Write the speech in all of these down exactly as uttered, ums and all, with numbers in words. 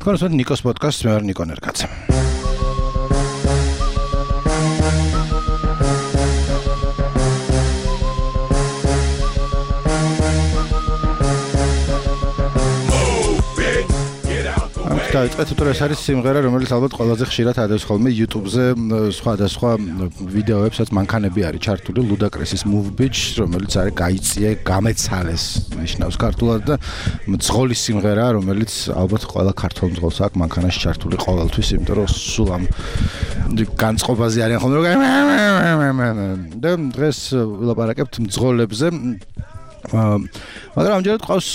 თქვენ ნიკოს პოდკასტს, მე ვარ ნიკო ნერკაცი. დაიწყეთ, თუმცა ეს არის სიმღერა, რომელიც ალბათ ყველაზე ხშირად ადევს ხოლმე YouTube-ზე სხვადასხვა ვიდეოებსაც მანქანები არის ჩართული Ludacris's Move Bitch, რომელიც არის გაიწიე, გამეცალეს ნიშნავს ქართულად და მძღოლის სიმღერა, რომელიც ალბათ ყველა ქართულ მძღოლს აქვს მანქანაში ჩართული ყოველთვის, იმიტომ რომ სულ ამ განწყობაზე არიან ხოლმე და დღეს ვილაპარაკებთ მძღოლებზე. მაგრამ ამჯერად ყავს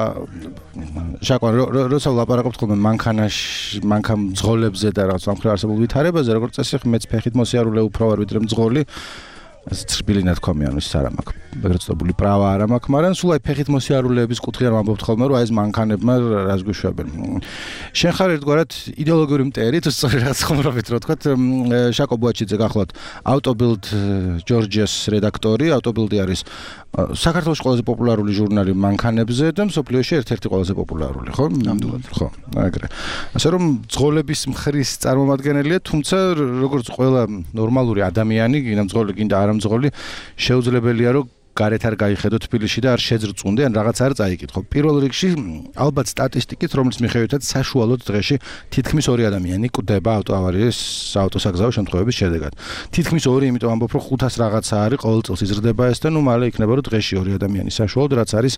შაკვან როცა ვლაპარაკობთ ხოლმე მანქანაში მანქან მძღოლებზე და რაღაც ამ არსებულ ვითარებაზე, როგორც წესი მეც ფეხით მოსიარულე უფრო ვარ ვიდრე მძღოლი. ცრბილი ნათქვამი, ანუ ის არ მაქვს. ეგრეთ წოდებული პრავა არ მაქვს, მაგრამ სულ აი ფეხით მოსიარულეების კუთხიდან ვამბობთ ხოლმე, რომ აი ეს მანქანებმა რას გვიშვებენ. შენ ხარ ერთგვარად იდეოლოგიური მტერი, თუ სწორი რაღაც ხომრობით რო თქვათ, შაკო ბუაჩიძე გახლავთ Autobild Georgia's რედაქტორი. Autobild არის საქართველოს ყველაზე პოპულარული ჟურნალი მანქანებზე და მსოფლიოში ერთ-ერთი ყველაზე პოპულარული, ხო? ნამდვილად. ხო, აგრე. ასე რომ მძღოლების მხრის წარმომადგენელია, თუმცა როგორც ყველა ნორმალური ადამიანი, გინდა მძღოლი, გინდა არა მძღოლი, შეუძლებელია რომ გარეთ არ გაიხედო თბილისში და არ შეძრწუნდე ან რაღაც არ წაიკითხო. პირველ რიგში ალბათ სტატისტიკით, რომელიც მიხედვითაც საშუალოდ დღეში თითქმის ორი ადამიანი კვდება ავტოავარიის ავტოსაგზაო შემთხვევების შედეგად. თითქმის ორი, იმიტომ ამბობ, რომ ხუთას რაღაცა არის ყოველ წელს იზრდება ეს და ნუ მალე იქნება რომ დღეში ორი ადამიანი საშუალოდ, რაც არის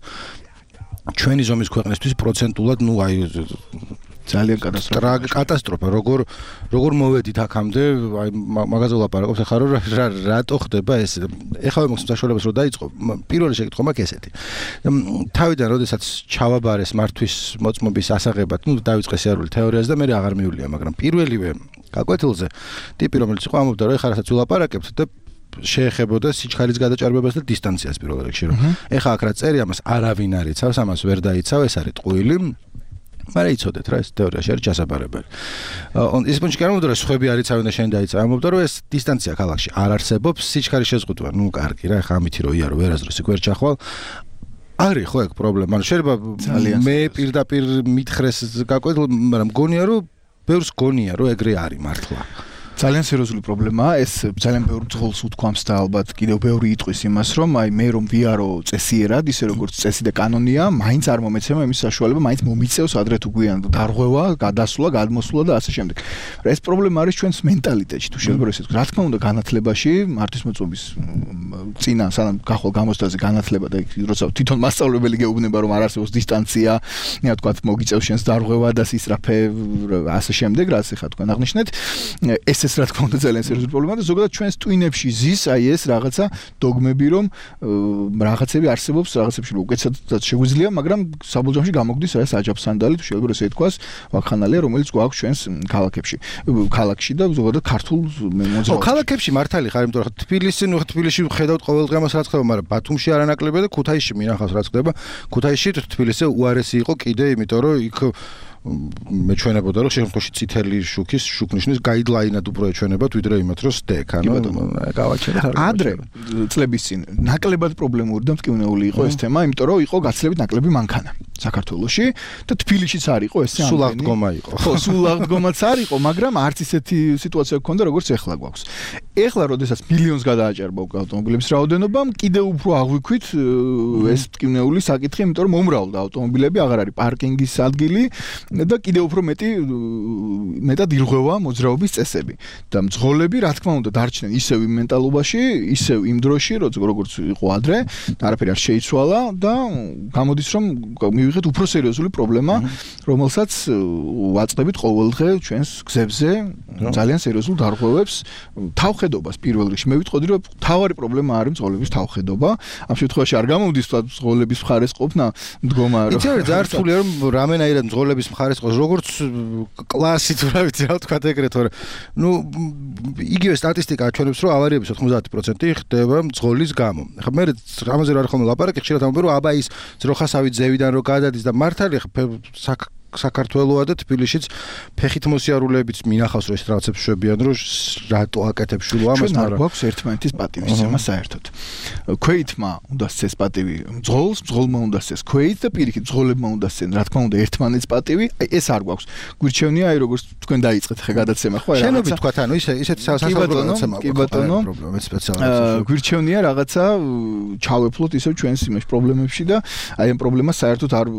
ჩვენი ზომის ქვეყნისთვის პროცენტულად, ნუ აი ძალიან კატასტროფა. კატასტროფა, როგორ როგორ მოვედით აქამდე, აი მაგაზე ვლაპარაკობთ ახლა რომ რატო ხდება ეს. ეხლა მოხსნ საშუალებას რომ დაიწყო, პირველი შეკითხვა მაქვს ესეთი. თავიდან როდესაც ჩავაბარეს მართვის მოწმობის ასაღებად, ნუ დავიწყე სიარული თეორიაზე და მე აღარ მივლია, მაგრამ პირველივე გაკვეთილზე ტიპი რომელიც იყო ამბობდა რომ ეხლა რასაც ვლაპარაკებთ და შეეხებოდა სიჩქარის გადაჭარბებას და დისტანციას პირველ რიგში, რომ ეხლა აქ რა წერი ამას არავინ არ იცავს, ამას ვერ დაიცავ, ეს არის ტყუილი. მაგრამ იცოდეთ რა, ეს თეორიაში არის ჩასაბარებელი. ის პუნჩი გამოვიდა რომ სხვები არ იცავენ და შენ დაიცავ. ამბობდა რომ ეს დისტანცია ქალაქში არ არსებობს, სიჩქარის შეზღუდვა, ნუ კარგი რა, ხა ამითი რო იარო ვერასდროს იქ ვერ ჩახვალ. არის ხო ეგ პრობლემა, ანუ შეიძლება მე პირდაპირ მითხრეს გაკვეთილ, მაგრამ მგონია რომ ბევრს გონია რომ ეგრე არის მართლა. ძალიან სერიოზული პრობლემაა, ეს ძალიან ბევრ მძღოლს უთქვამს და ალბათ კიდევ ბევრი იტყვის იმას, რომ აი მე რომ ვიარო წესიერად, ისე როგორც წესი და კანონია, მაინც არ მომეცემა იმის საშუალება, მაინც მომიწევს ადრე თუ გვიან დარღვევა, გადასვლა, გადმოსვლა და ასე შემდეგ. ეს პრობლემა არის ჩვენს მენტალიტეტში, თუ შეიძლება ესე ვთქვა. რა თქმა უნდა, განათლებაში, მართვის მოწმობის წინა, სანამ გახვალ გამოცდაზე განათლება და როცა თვითონ მასწავლებელი გეუბნება, რომ არ არსებობს დისტანცია, რა თქვა, მოგიწევს შენს დარღვევა და სისწრაფე, ასე შემდეგ, რაც ეხა თქვენ აღნიშნეთ, ეს ეს რა თქმა უნდა ძალიან სერიოზული პრობლემაა და ზოგადად ჩვენს ტვინებში ზის აი ეს რაღაცა დოგმები, რომ რაღაცები არსებობს, რაღაცებში უკეთესად შეგვიძლია, მაგრამ საბოლოოში გამოგდის რა ეს აჯაფსანდალი, თუ შეიძლება ესე ითქვას, ვაქხანალია, რომელიც გვაქვს ჩვენს ქალაქებში, ქალაქში და ზოგადად ქართულ მოძრაობაში. ო, ქალაქებში მართალი ხარ, იმიტომ რომ თბილისი, ნუ თბილისში ხედავთ ყოველდღიურს რაც ხდება, მაგრამ ბათუმში არანაკლებია და ქუთაისში მინახავს რაც ხდება. ქუთაისში თბილისზე უარესი იყო კიდე, იმიტომ რომ იქ მეჩვენებოდა რომ შემთხვევაში წითელი შუქის შუქნიშნის გაიდლაინად უფრო ეჩვენებათ ვიდრე იმათ რომ სტეკ ანუ გავაჩერეთ არ ადრე წლების წინ ნაკლებად პრობლემური და მტკივნეული იყო ეს თემა, იმიტომ რომ იყო გაცილებით ნაკლები მანქანა საქართველოში და თბილისშიც არ იყო ეს სულ აღდგომა იყო. ხო, სულ აღდგომაც არ იყო, მაგრამ არც ისეთი სიტუაცია გქონდა როგორც ეხლა გვაქვს. ეხლა როდესაც მილიონს გადააჭარბა ავტომობილების რაოდენობა, კიდევ უფრო აღვიქვით ეს მტკივნეული საკითხი, იმიტომ რომ მომრავლდა ავტომობილები, აღარ არის პარკინგის ადგილი და კიდევ უფრო მეტი მეტად ირღვევა მოძრაობის წესები. და მძღოლები, რა თქმა უნდა, დარჩნენ ისევ იმ მენტალობაში, ისევ იმ დროში, როგორც იყო ადრე, არაფერი არ შეიცვალა და გამოდის რომ მივიღეთ უფრო სერიოზული პრობლემა, რომელსაც ვაწყდებით ყოველდღე ჩვენს გზებზე ძალიან სერიოზულ დარღვევებს, თავხედობას პირველ რიგში. მე ვიტყოდი, რომ თავარი პრობლემა არის მძღოლების თავხედობა. ამ შემთხვევაში არ გამოვდის თქვა მძღოლების მხარეს ყოფნა მდგომა, რომ იცი რა რთულია რომ რამენაირად მძღოლების მხარეს ყოს, როგორც კლასი თუ რა ვიცი რა თქვა ეგრეთ, თორე ნუ იგივე სტატისტიკა აჩვენებს, რომ ავარიების ოთხმოცდაათი პროცენტი ხდება მძღოლის გამო. ახლა მე ამაზე რა ხომ ლაპარაკი, ხშირად ამბობ, რომ აბა ის ძროხასავით ზევიდან რო გადადის და მართალი საქართველოა და თბილისშიც ფეხით მოსიარულეებიც მინახავს რომ ეს რაღაცებს შვებიან რომ რატო აკეთებს შულო ამას მაგრამ არ გვაქვს ერთმანეთის პატივისცემა საერთოდ ქვეითმა უნდა სცეს პატივი მძღოლს მძღოლმა უნდა სცეს ქვეით და პირიქით მძღოლებმა უნდა სცენ რა თქმა უნდა ერთმანეთს პატივი აი ეს არ გვაქვს გვირჩევნია აი როგორც თქვენ დაიწყეთ ხე გადაცემა ხო აი შენობით თქვა ანუ ისე ისეთი სასწავლო გადაცემა კი ბატონო პრობლემებს სპეციალისტებს გვირჩევნია რაღაცა ჩავეფლოთ ისევ ჩვენს იმაში პრობლემებში და აი ამ პრობლემას საერთოდ არ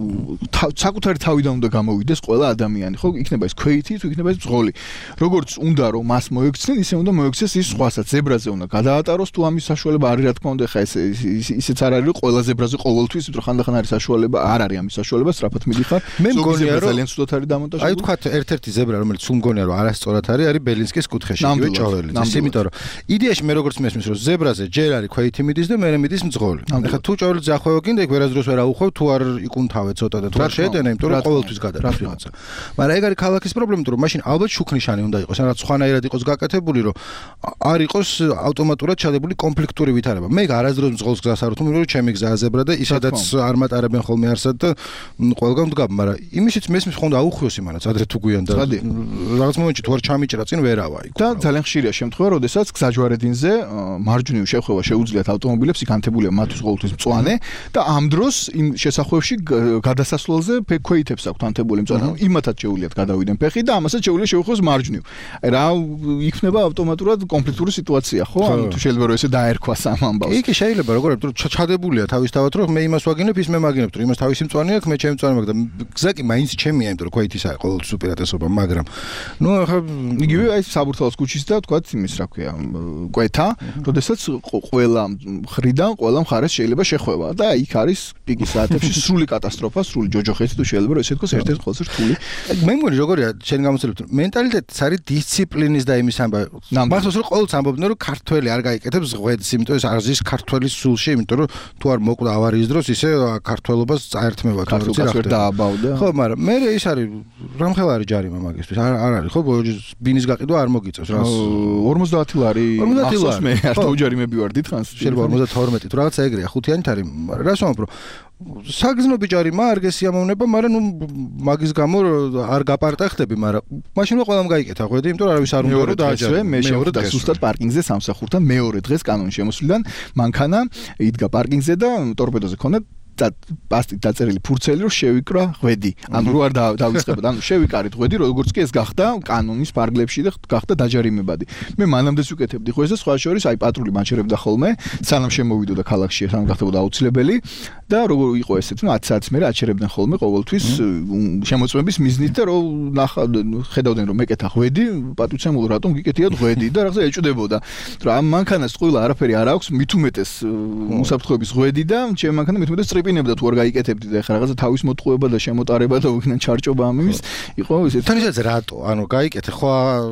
საკუთარი თავიდან უნდა გამოვიდეს ყველა ადამიანი ხო იქნება ეს ქვეითი თუ იქნება ეს მძღოლი როგორც უნდა რომ მას მოექცნენ ისე უნდა მოექცეს ის სხვასაც ზებრაზე უნდა გადაატაროს თუ ამის საშუალება არის რა თქმა უნდა ხა ეს ისეც არ არის რომ ყველა ზებრაზე ყოველთვის იმიტომ რომ ხანდახან არის საშუალება არ არის ამის საშუალება სწრაფად მიდიხარ მე მგონია რომ ძალიან ცუდად არის დამონტაჟებული აი თქვა ერთ-ერთი ზებრა რომელიც სულ მგონია რომ არასწორად არის არის ბელინსკის კუთხეში იგივე ჭოველიც იმიტომ რომ იდეაში მე როგორც მესმის რომ ზებრაზე ჯერ არის ქვეითი მიდის და მერე მიდის მძღოლი ეხლა თუ ჭოველიც ახვევა კიდე იქ ვერასდროს ვერ აუხვევ თუ არ იკუნთავე ცოტა და თუ არ შეედენა იმიტომ რომ ყოველთვის გადადის რაღაცა მაგრამ ეგ არის ქალაქის პრობლემა იმიტომ რომ მაშინ ალბათ შუქნიშანი უნდა იყოს ან რაც სხვანაირად იყოს გაკეთებული რომ არ იყოს ავტომატურად ჩადებული კონფლიქტური ვითარება მე არასდროს მძღოლს გზას არ ვთვლი რომ ჩემი გზაა ზებრა და ისედაც არ მატარებენ ხოლმე არსად და ყველგან ვდგავ მაგრამ იმისიც მესმის ხონდა აუხვიოს იმანაც ადრე თუ გვიან და რაღაც მომენტში თუ არ ჩამიჭრა წინ ვერავა იქ და ძალიან ხშირია შემთხვევა როდესაც გზაჯვარედინზე მარჯვნივ შეხვევა შეუძლიათ ავტომობილებს იქ ანთებულია მათთვის ყოველთვის მწვანე და ამ დროს იმ შესახვევში გადასასვლელზე ქვეითებს აქვთ ანთებული მწვანე იმათაც შეუძლიათ გადავიდნენ ფეხი და ამასაც შეუძლია შეუხვეს მარჯვნივ რა იქნება ავტომატურად კონფლიქტური სიტუაცია ხო ან თუ შეიძლება რომ ესე დაერქვას ამ ამბავს კი შეიძლება როგორ არის რომ ჩადებულია თავისთავად რომ მე იმას ვაგინებ ის მე მაგინებ რომ იმას თავისი მწვანე აქვს მე ჩემი მწვანე მაქვს და გზა კი მაინც ჩემია იმიტომ რომ ქვეითის არის ყოველთვის უპირატესობა მაგრამ ნუ ახლა იგივე აი საბურთალოს ქუჩის და თქვა იმის რა ქვია კვეთა როდესაც ყველა ხრიდან ყველა მხარეს შეიძლება შეხვევა და იქ არის პიკის საათებში სრული კატასტროფა სრული ჯოჯოხეთი თუ შეიძლება რომ ესე თქოს ერთ-ერთ ყველაზე რთული მე მგონი როგორია შენ გამოცდილებ მენტალიტეტიც არის დისციპლინის და იმის ამბავი მახსოვს რომ ყოველთვის ამბობდნენ რომ ქართველი არ გაიკეთებს ღვედს იმიტომ ეს არის ქართველის სულში იმიტომ რომ თუ არ მოკვდა ავარიის დროს ისე ქართველობას წაერთმევა ქართველს ვერ დააბავდა ხო მაგრამ მე ის არის რამხელა არის ჯარიმა მაგისთვის არ არ არის ხო ბინის გაყიდვა არ მოგიწევს რა ორმოცდაათი ლარი ორმოცდაათი მე არ დაუჯარიმები ვარ დიდხანს შეიძლება ორმოცდათორმეტი თუ რაღაცა ეგრეა ხუთიანი არის რას ვამბობ რომ საგზნობი ჯარიმა არ გესიამოვნება მაგრამ ნუ მაგის გამო არ გაპარტა ხდები მაგრამ მაშინ ყველამ გაიკეთა ხვედი იმიტომ რომ არავის არ უნდა რომ დააჯერე მე შევხვდა სუსტად პარკინგზე სამსახურთან მეორე დღეს კანონი შემოსვლიდან მანქანა იდგა პარკინგზე და ტორპედოზე ქონდა და პასტით დაწერილი ფურცელი რომ შევიკრა ღვედი ანუ რო არ დავიწყებოდა ანუ შევიკარით ღვედი როგორც კი ეს გახდა კანონის პარგლებში და გახდა დაჯარიმებადი მე მანამდეც ვიკეთებდი ღვედს და სხვა შორის აი პატრული მაჩერებდა ხოლმე სანამ შემოვიდოდა ქალაქში სანამ გახდებოდა აუცილებელი და როგორ იყო ესეც ნუ ათი საათის მერე აჩერებდნენ ხოლმე ყოველთვის შემოწმების მიზნით და რო ხედავდნენ რომ მეკეთა ღვედი პატივცემულო რატომ გიკეთიათ ღვედი და რაღაცა ეჭვდებოდა რომ ამ მანქანას ყვილა არაფერი არ აქვს მით უმეტეს უსაფრთხოების ღვედი და ჩემ მანქანა მით უმეტეს ტრიპინებდა თუ არ გაიკეთებდი და ეხლა რაღაცა თავის მოტყუება და შემოტარება და უკან ჩარჭობა ამის იყო ისე თანისაც რატო ანუ გაიკეთე ხო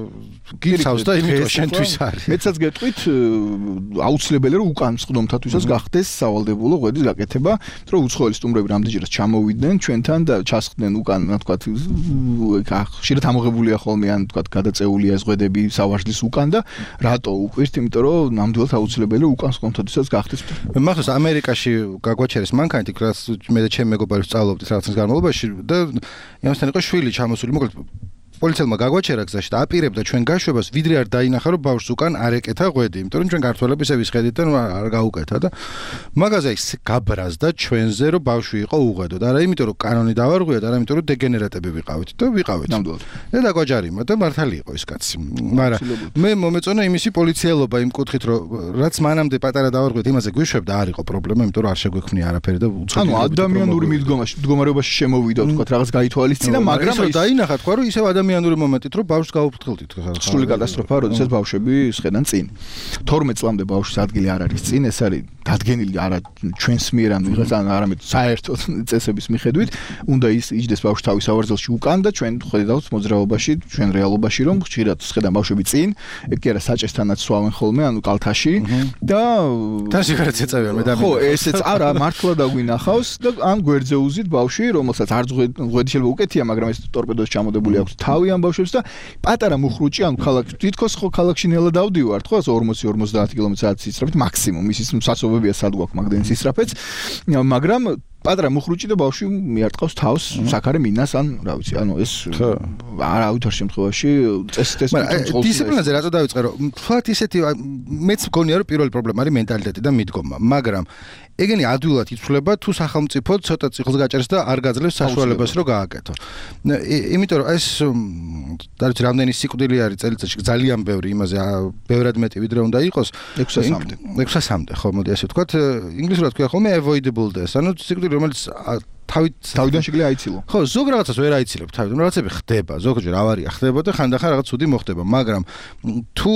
გიცავს და იმიტომ შენთვის არის მეცაც გეტყვით აუცილებელი რომ უკან მსხდომთათვისაც გახდეს სავალდებულო ღვედის გაკეთება რომ უცხოელი სტუმრები რამდენჯერაც ჩამოვიდნენ ჩვენთან და ჩასხდნენ უკან რა თქვა ხშირად ამოღებულია ხოლმე ან თქვა გადაწეულია ეს ღვედები სავარჯლის უკან და რატო უკვირთ იმიტომ რომ ნამდვილად აუცილებელი უკან მსხდომთათვისაც გახდეს მე მახსოვს ამერიკაში გაგვაჩერეს მანქანით იქ რაც მე და ჩემი მეგობარი ვსწავლობდით რაღაცის განმავლობაში და იმასთან იყო შვილი ჩამოსული მოკლედ პოლიციელმა გაგვაჩერა გზაში და აპირებდა ჩვენ გაშვებას ვიდრე არ დაინახა რომ ბავშვს უკან არ ეკეთა ღვედი იმიტომ რომ ჩვენ ქართველები ისე ვისხედით და არ გაუკეთა და მაგაზე ის გაბრაზდა ჩვენზე რომ ბავშვი იყო უღვედო და არა იმიტომ რომ კანონი დავარღვია და არა იმიტომ რომ დეგენერატები ვიყავით და ვიყავით ნამდვილად და დაგვაჯარიმა და მართალი იყო ის კაცი მაგრამ მე მომეწონა იმისი პოლიციელობა იმ კუთხით რომ რაც მანამდე პატარა დავარღვიეთ იმაზე გვიშვებდა არ იყო პრობლემა იმიტომ რომ არ შეგვექმნია არაფერი და უცხო ანუ ადამიანური მიდგომაში მდგომარეობაში შემოვიდა თქვა რაღაც გაითვალისწინა მაგრამ დაინახა თქვა რომ ისევ ადამიანური მომენტით რომ ბავშვს გაუფრთხილდით სრული კატასტროფა როდესაც ბავშვები შედან წინ თორმეტ წლამდე ბავშვის ადგილი არ არის წინ ეს არის დადგენილი არა ჩვენს მიერ ან ვიღაცა არამედ საერთოდ წესების მიხედვით უნდა ის იჯდეს ბავშვი თავის ავარძელში უკან და ჩვენ ხედავთ მოძრაობაში ჩვენ რეალობაში რომ ხშირად შედან ბავშვები წინ ეგ კი არა საჭესთანაც სვავენ ხოლმე ანუ კალთაში და და სიგარეტს ეწევიან მე და ხო ესეც არა მართლა დაგვინახავს და ამ გვერდზე უზით ბავშვი რომელსაც არ ღვედი შეიძლება უკეთია მაგრამ ეს ტორპედოს ჩამოდებული აქვს თავი ამ ბავშვებს და პატარა მუხრუჭი ანუ ქალაქ თითქოს ხო ქალაქში ნელა დავდივართ ხო ორმოცი ორმოცდაათი კილომეტრი საათის სისწრაფით მაქსიმუმ ისიც სასწაულებია სად გვაქვს მაგდენის სისწრაფეც მაგრამ პატრა მუხრუჭი და ბავშვი მიარტყავს თავს საქარე მინას ან რა ვიცი ანუ ეს არა აუთ არ შემთხვევაში წესით ეს დისციპლინაზე რატო დავიწყე რომ თქვათ ისეთი მეც მგონია რომ პირველი პრობლემა არის მენტალიტეტი და მიდგომა მაგრამ ეგენი ადვილად იცვლება თუ სახელმწიფო ცოტა წიხლს გაჭერს და არ გაძლევს საშუალებას რომ გააკეთო. იმიტომ რომ ეს და ვიცი რამდენი სიკვდილი არის წელიწადში ძალიან ბევრი იმაზე ბევრად მეტი ვიდრე უნდა იყოს ექვსასამდე. ექვსასამდე ხო მოდი ასე ვთქვათ ინგლისურად ქვია ხოლმე avoidable death ანუ სიკვდილი რომელიც თავით თავიდან შეიძლება აიცილო. ხო, ზოგ რაღაცას ვერ აიცილებ თავიდან. რაღაცები ხდება, ზოგჯერ ავარია ხდება და ხანდახან რაღაც ცუდი მოხდება, მაგრამ თუ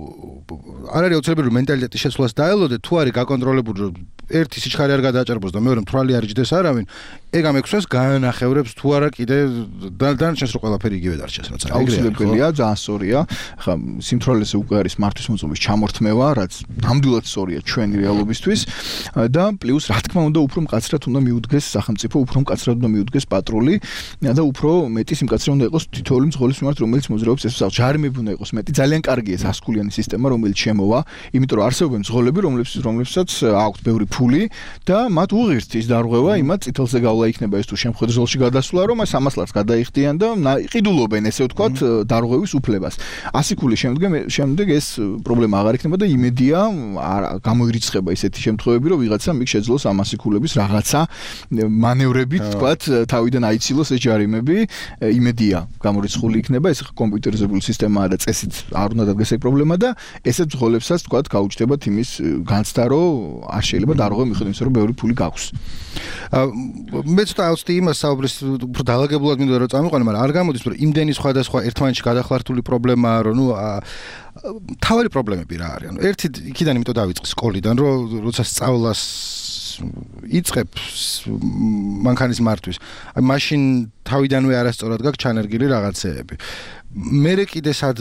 არ არის აუცილებელი რომ მენტალიტეტის შეცვლას დაელოდე, თუ არის გაკონტროლებული რომ ერთი სიჩქარე არ გადააჭარბოს და მეორე მთვრალი არ იჯდეს არავინ, ეგ ამ ექვსას გაანახევრებს თუ არა კიდე დანარჩენს რო ყველაფერი იგივე დარჩეს, რაც არის. აუცილებელია, ძალიან სწორია. ხა სიმთვრალეზე უკვე არის მართვის მოწმობის ჩამორთმევა, რაც ნამდვილად სწორია ჩვენი რეალობისთვის და პლუს რა თქმა უნდა უფრო მკაცრად უნდა მიუდგეს სახელმწიფო უფრო მკაცრად უნდა მიუდგეს პატრული და უფრო მეტი სიმკაცრე უნდა იყოს თითოეული მძღოლის მიმართ რომელიც მოძრაობს ეს ჯარიმები უნდა იყოს მეტი ძალიან კარგია ეს ასკულიანი სისტემა რომელიც შემოვა იმიტომ რომ არსებობენ მძღოლები რომლებსაც რომლებსაც აქვთ ბევრი ფული და მათ უღირთ ის დარღვევა იმათ წითელზე გავლა იქნება ეს თუ შემხედრ ზოლში გადასვლა რომ ეს ამას ლაც გადაიხდიან და იყიდულობენ ესე ვთქვათ დარღვევის უფლებას ასი ქულის შემდეგ შემდეგ ეს პრობლემა აღარ იქნება და იმედია გამოირიცხება ესეთი შემთხვევები რომ ვიღაცა მიგ შეძლოს ამასი ქულების რაღაცა მანევრებით თქვათ თავიდან აიცილოს ეს ჯარიმები იმედია გამორიცხული იქნება ეს კომპიუტერიზებული სისტემაა და წესით არ უნდა დადგეს ეგ პრობლემა და ესეთ მძღოლებსაც თქვათ გაუჩნდებათ იმის განცდა რომ არ შეიძლება დარღვევა მიხედვით იმისა რომ ბევრი ფული გაქვს მე ცოტა ავსტი იმას საუბრის უფრო დაალაგებულად მინდოდა რომ წამიყვანე მაგრამ არ გამოდის რომ იმდენი სხვადასხვა ერთმანეთში გადახლართული პრობლემაა რომ ნუ თავარი პრობლემები რა არის ანუ ერთი იქიდან იმიტომ დავიწყე სკოლიდან რომ როცა სწავლას იწყებს მანქანის მართვის. აი მაშინ თავიდანვე არასწორად გაქვს ჩანერგილი რაღაცეები. მერე კიდე სად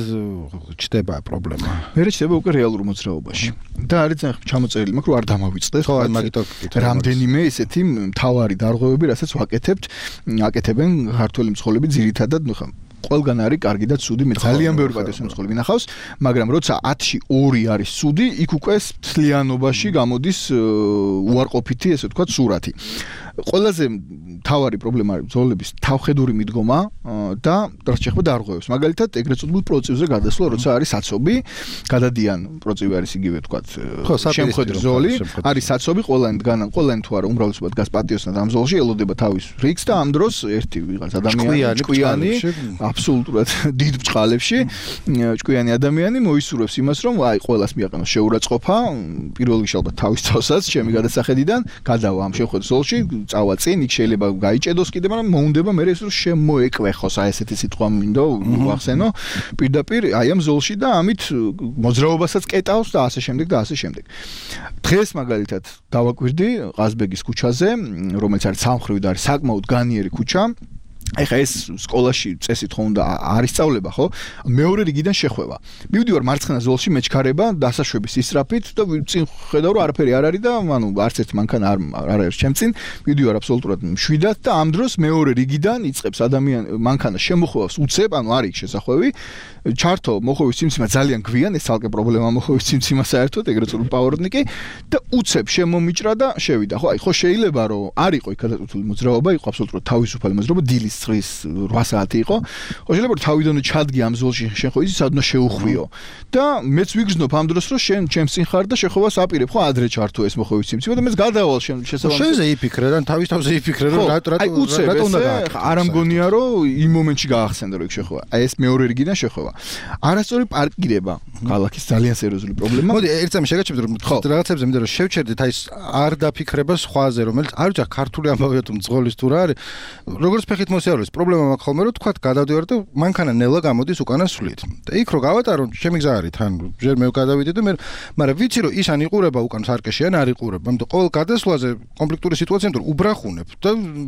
ჩდება პრობლემა? მერე ჩდება უკვე რეალურ მოძრაობაში. და არის ძალიან ჩამოწერილი, მაგრამ არ დამავიწყდეს. ხო, მაგითო რამდენიმე ესეთი მთავარი დარღვევები, რასაც ვაკეთებთ, აკეთებენ ქართველი მძღოლები ძირითადად, ნუ ხა ყველგან არის კარგი და ცუდი, მე ძალიან ბევრი პატიოსანი მძღოლი მინახავს, მაგრამ როცა ათში ორი არის ცუდი, იქ უკვე მთლიანობაში გამოდის უარყოფითი, ესე ვთქვათ, სურათი. ყველაზე მთავარი პრობლემა არის მძღოლების თავხედური მიდგომა და რაც შეეხება დარღვევებს. მაგალითად, ეგრეთ წოდებულ პროცესზე გადასვლა, როცა არის საცობი, გადადიან პროცესი არის იგივე ვთქვათ, შემხედრ ზოლი, არის საცობი, ყველანი დგანან, ყველანი თუ არა უმრავლესობა დგას პატიოსნად ამ ზოლში, ელოდება თავის რიგს და ამ დროს ერთი ვიღაც ადამიანი, ჭკვიანი, აბსოლუტურად დიდ ბჭყალებში, ჭკვიანი ადამიანი მოისურვებს იმას, რომ აი ყველას მიაყენოს შეურაცხყოფა, პირველ რიგში ალბათ თავის თავსაც, ჩემი გადასახედიდან, გადავა ამ შემხედრ ზოლში წავა წინ, იქ შეიძლება გაიჭედოს კიდე, მაგრამ მოუნდება მე ეს რომ შემოეკვეხოს, აი ესეთი სიტყვა მინდო ვახსენო, პირდაპირ აი ამ ზოლში და ამით მოძრაობასაც კეტავს და ასე შემდეგ და ასე შემდეგ. დღეს მაგალითად დავაკვირდი ყაზბეგის ქუჩაზე, რომელიც არის სამხრივი და არის საკმაოდ განიერი ქუჩა. ეხა ეს სკოლაში წესით ხო უნდა არ ისწავლება ხო მეორე რიგიდან შეხვევა მივდივარ მარცხენა ზოლში მეჩქარება დასაშვების ისრაფით და წინ ხედავ რომ არაფერი არ არის და ანუ არც ერთ მანქანა არ არ არის ჩემ წინ მივდივარ აბსოლუტურად მშვიდად და ამ დროს მეორე რიგიდან იწყებს ადამიანი მანქანა შემოხვევას უცებ ანუ არ იქ შესახვევი ჩართო მოხვევის სიმციმა ძალიან გვიან ეს ალკე პრობლემა მოხვევის სიმციმა საერთოდ ეგრეთ წოდებული პაუერდნიკი და უცებ შემომიჭრა და შევიდა ხო აი ხო შეიძლება რომ არ იყო იქ გადაწყვეტილი მოძრაობა იყო აბსოლუტურად თავისუფალი მოძრაობა დილის წრის რვა საათი იყო. ხო შეიძლება რომ თავიდანვე ჩადგი ამ ზოლში შენ ხო იცი სადღაც შეუხვიო. და მეც ვიგრძნობ ამ დროს რომ შენ ჩემს წინ ხარ და შეხოვას აპირებ ხო ადრე ჩართო ეს მოხოვის სიმციმა და მეც გადავალ შენ შესაძლოა შენზე იფიქრე და თავის თავზე იფიქრე რომ რატო რატო უნდა გააკეთო. არ ამგონია რომ იმ მომენტში გაახსენდა რომ იქ შეხოვა. აი ეს მეორე რიგიდან შეხოვა. არასწორი პარკირება ქალაქის ძალიან სერიოზული პრობლემა. მოდი ერთ წამი შეგაჩერდეთ რომ რაღაცებზე მინდა რომ შევჩერდეთ აი არ დაფიქრება სხვაზე რომელიც არ ვიცი ქართული ამბავია თუ მძღოლის თუ რა არის. როგორც ფეხით მოსიარულეს პრობლემა მაქვს ხოლმე რომ თქვა გადავდივარ და მანქანა ნელა გამოდის უკანა სვლით. და იქ რო გავატარო ჩემი გზა არის თან ჯერ მე გადავიდე და მე მაგრამ ვიცი რომ ის ან იყურება უკან სარკეში ან არ იყურება. ამიტომ ყოველ გადასვლაზე კონფლიქტური სიტუაცია იმიტომ რომ უბრახუნებ და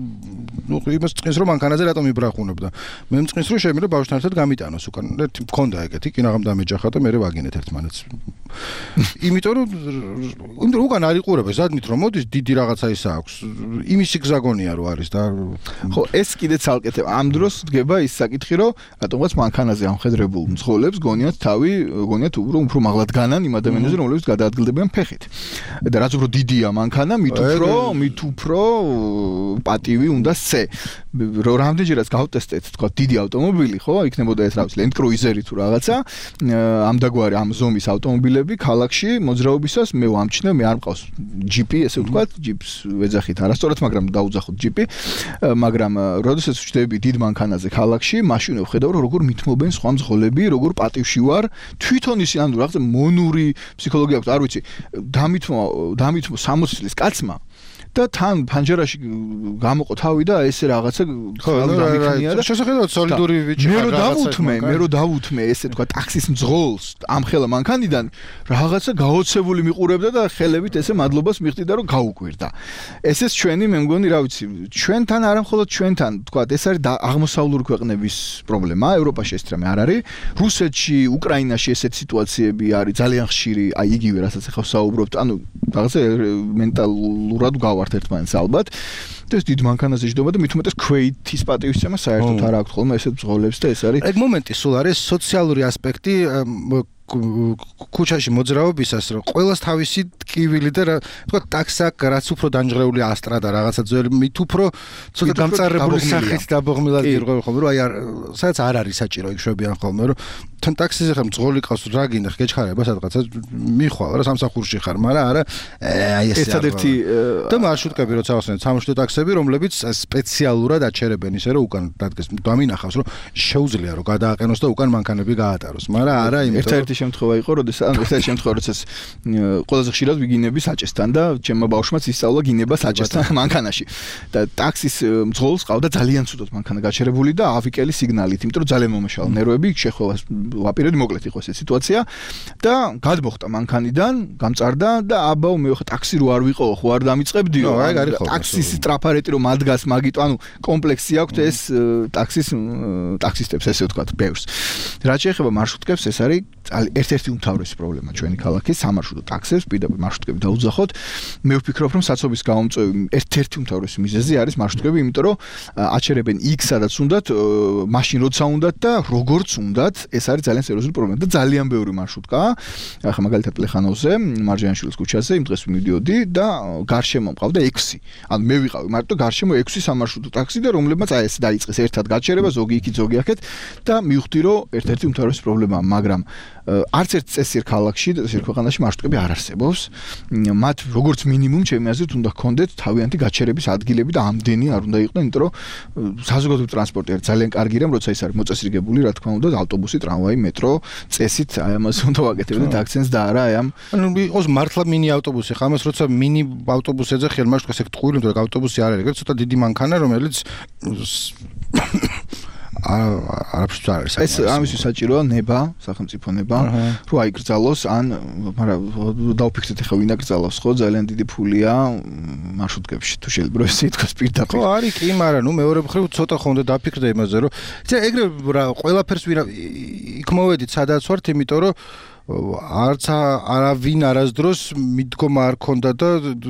ნუ იმას წინს რომ მანქანაზე რატომ იბრახუნებ და მე მწყინს რომ შემიძლია ბავშვთან ერთად გამიტანოს უკან. ერთი მქონდა ეგეთი კინაღამ დამეჯახა და მე ვაგინეთ ერთმანეთს. იმიტომ რომ უნდა უკან არ იყურება ზადნით რომ მოდის დიდი რაღაცა ისა აქვს. იმისი გზა გონია რომ არის და ხო ეს კიდეც ჩალკეთებ. ამ დროს დგება ის საკითხი, რომ რატომღაც მანქანაზე ამხედრებულ მძღოლებს გონიათ თავი, გონიათ უფრო მაღლად განან იმ ადამიანებზე, რომლებიც გადაადგილდებიან ფეხით. და რაც უფრო დიდია მანქანა, მით უფრო, მით უფრო პატივი უნდა სცე. რამდენჯერაც გავტესტეთ, თქვა დიდი ავტომობილი, ხო, იქნებოდა ეს რა ვიცი, Land Cruiser-ი თუ რაღაცა, ამდაგვარი ამ ზომის ავტომობილები ქალაქში მოძრაობისას მე ვამჩნევ, მე არ მყავს ჯიპი, ესე ვთქვათ, ჯიპს ვეძახით არასწორად, მაგრამ დაუძახოთ ჯიპი, მაგრამ როდესაც ვჩდები დიდ მანქანაზე ქალაქში, მაშინ ვხედავ, რომ როგორ მithმობენ სხვა მძღოლები, როგორ პატივში ვარ, თვითონ ისინი ანუ რაღაცა მონური ფსიქოლოგია აქვს, არ ვიცი, დამithმო, დამithმო სამოცი წლის კაცმა და თან ფანჯარაში გამოყო თავი და ესე რაღაცა გამიქნია და შესაძლოა სოლიდური ბიჭი მე რო დავუთმე, მე რო დავუთმე ესე თქვა ტაქსის მძღოლს ამ ხელა მანქანიდან რაღაცა გაოცებული მიყურებდა და ხელებით ესე მადლობას მიხდიდა რომ გაუკვირდა. ესეც ჩვენი მე მგონი რა ვიცი, ჩვენთან არა მხოლოდ ჩვენთან თქვა ეს არის აღმოსავლური ქვეყნების პრობლემა, ევროპაში ეს რამე არ არის. რუსეთში, უკრაინაში ესეთ სიტუაციები არის ძალიან ხშირი, აი იგივე რასაც ახლა ვსაუბრობთ, ანუ რაღაცა მენტალურად გავა ერთმანეთს ალბათ და ეს დიდ მანქანაზე ჯდომა და მით უმეტეს ქვეითის პატივისცემა საერთოდ არ აქვს ხოლმე ესეთ მძღოლებს და ეს არის ეგ მომენტი სულ არის სოციალური ასპექტი ქუჩაში მოძრაობისას რომ ყველას თავისი ტკივილი და თქვა ტაქსაკ რაც უფრო დაنجღრეული ასტრადა რაღაცა ძველი მით უფრო ცოტა გამწარებული სახით დაბოღმილად გირღვევ ხოლმე რომ აი სადაც არ არის საჭირო იქ შვებიან ხოლმე რომ თან ტაქსიზე ხარ მძღოლი ყავს რა გინდა გეჩხარება სადღაცა მიხვალ რა სამსახურში ხარ მაგრამ არა აი ეს ერთადერთი და მარშრუტკები როცა ახსენეთ სამშობლო ტაქსები რომლებიც სპეციალურად აჩერებენ ისე რომ უკან დადგეს დამინახავს რომ შეუძლია რომ გადააყენოს და უკან მანქანები გაატაროს მაგრამ არა იმიტომ ერთადერთი შემთხვევა იყო როდესაც ანუ ეს შემთხვევა როდესაც ყველაზე ხშირად ვიგინები საჭესთან და ჩემმა ბავშვმაც ისწავლა გინება საჭესთან მანქანაში და ტაქსის მძღოლს ყავდა ძალიან ცუდად მანქანა გაჩერებული და ავიკელი სიგნალით იმიტომ რომ ძალიან მომაშალა ნერვები შეხვევას ვაპირებდი მოკლედ იყო ეს სიტუაცია და გადმოხტა მანქანიდან გამწარდა და აბაო მე ხო ტაქსი რო არ ვიყო ხო არ დამიწყებდიო ტაქსის ტრაფარეტი რომ ადგას მაგიტო ანუ კომპლექსი აქვს ეს ტაქსის ტაქსისტებს ესე ვთქვათ ბევრს რაც შეეხება მარშრუტკებს ეს არის ერთ-ერთი უმთავრესი პრობლემა ჩვენი ქალაქის სამარშრუტო ტაქსებს პირდაპირ მარშრუტკები დაუძახოთ მე ვფიქრობ რომ საცობის გამომწვევი ერთ-ერთი უმთავრესი მიზეზი არის მარშრუტკები იმიტომ რომ აჩერებენ იქ სადაც უნდათ მაშინ როცა უნდათ და როგორც უნდათ ეს არის ძალიან სერიოზული პრობლემა და ძალიან ბევრი მარშრუტკაა ახლა მაგალითად პლეხანოვზე მარჯანიშვილის ქუჩაზე იმ დღეს მივიდიოდი და გარშემო მყავდა ექვსი ანუ მე ვიყავი მარტო გარშემო ექვსი სამარშრუტო ტაქსი და რომლებმაც აი ეს დაიწყეს ერთად გაჩერება ზოგი იქით ზოგი აქეთ და მივხვდი რომ ერთ-ერთი უმთავრესი პრობლემაა მაგრამ არც ერთ წესიერ ქალაქში და წესიერ ქვეყანაში მარშრუტკები არ არსებობს მათ როგორც მინიმუმ ჩემი აზრით უნდა ჰქონდეთ თავიანთი გაჩერების ადგილები და ამდენი არ უნდა იყვნენ იმიტომ რომ საზოგადოებრივი ტრანსპორტი არის ძალიან კარგი რამ როცა ის არის მოწესრიგებული რა თქმა უნდა ავტობუსი ტრამვაი მეტრო წესით აი ამას უნდა ვაკეთებდეთ აქცენტს და არა აი ამ ანუ იყოს მართლა მინი ავტობუსი ხა ამას როცა მინი ავტობუსი ეძახიან მარშრუტკას ეგ ტყუილი უნდა ავტობუსი არ არის ეგ ცოტა დიდი მანქანა რომელიც არაფერს არ არის ეს ამისთვის საჭიროა ნება სახელმწიფო ნება რომ აიგრძალოს ან მაგრამ დავფიქრეთ ახლა ვინ აკრძალავს ხო ძალიან დიდი ფულია მარშრუტკებში თუ შეიძლება ესე ითქვას პირდაპირ ხო არის კი მაგრამ ნუ მეორე მხრივ ცოტა ხომ უნდა დაფიქრდე იმაზე რომ იცი ეგრე რა ყველაფერს ვინ იქ მოვედით სადაც ვართ იმიტომ რომ არც არავინ არასდროს მიდგომა არ ქონდა და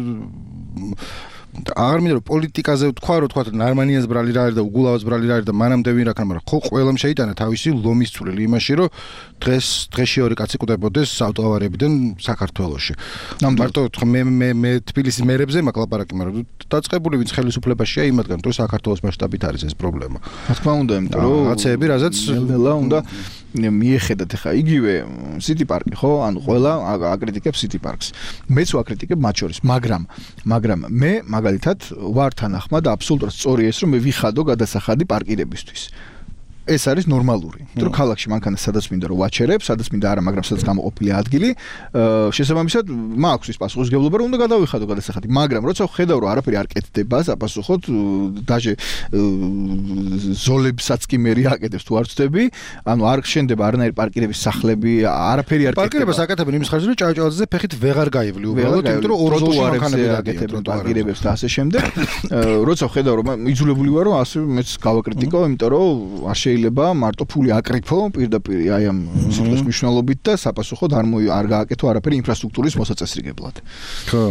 აღარ მინდა რომ პოლიტიკაზე ვთქვა რომ თქვა ნარმანიას ბრალი რა არის და უგულავას ბრალი რა არის და მანამდე ვინ რა ქნა მაგრამ ხო ყველამ შეიტანა თავისი ლომის წვლილი იმაში რომ დღეს დღეში ორი კაცი კვდებოდეს ავტოავარიებიდან საქართველოში მარტო მე მე მე თბილისის მერებზე მაკლაპარაკი მაგრამ დაწყებული ვინც ხელისუფლებაშია იმათგან რომ საქართველოს მასშტაბით არის ეს პრობლემა რა თქმა უნდა იმიტომ რომ რაღაცეები რაზეც ნელ-ნელა უნდა მიეხედათ ახლა იგივე სიტი პარკი ხო ანუ ყველა აკრიტიკებს სიტი პარკს მეც ვაკრიტიკებ მათ შორის მაგრამ მაგრამ მე მაგალითად ვარ თანახმად და აბსოლუტურად სწორი ეს რომ მე ვიხადო გადასახადი პარკირებისთვის ეს არის ნორმალური. იმიტომ რომ ქალაქში მანქანა სადაც მინდა რომ ვაჩერებ, სადაც მინდა არა, მაგრამ სადაც გამოყოფილია ადგილი, შესაბამისად მაქვს ის პასუხისმგებლობა რომ უნდა გადავიხადო გადასახადი, მაგრამ როცა ვხედავ რომ არაფერი არ კეთდება, საპასუხოდ დაჟე ზოლებსაც კი მე აკეთებს თუ არ ვწდები, ანუ არ შენდება არანაირი პარკირების სახლები, არაფერი არ კეთდება. პარკირებას აკეთებენ იმის ხარჯზე, რომ ჭავჭავაძეზე ფეხით ვეღარ გაივლი უბრალოდ, იმიტომ რომ ორ ზოლში მანქანები აკეთებენ პარკირებებს და ასე შემდეგ. როცა ვხედავ რომ იძულებული ვარ რომ ასე მეც გავაკრიტიკო, იმიტომ რომ არ შეიძლება მარტო ფული აკრიფო პირდაპირ აი ამ სიტყვის მნიშვნელობით და საპასუხოდ არ არ გააკეთო არაფერი ინფრასტრუქტურის მოსაწესრიგებლად. ხო.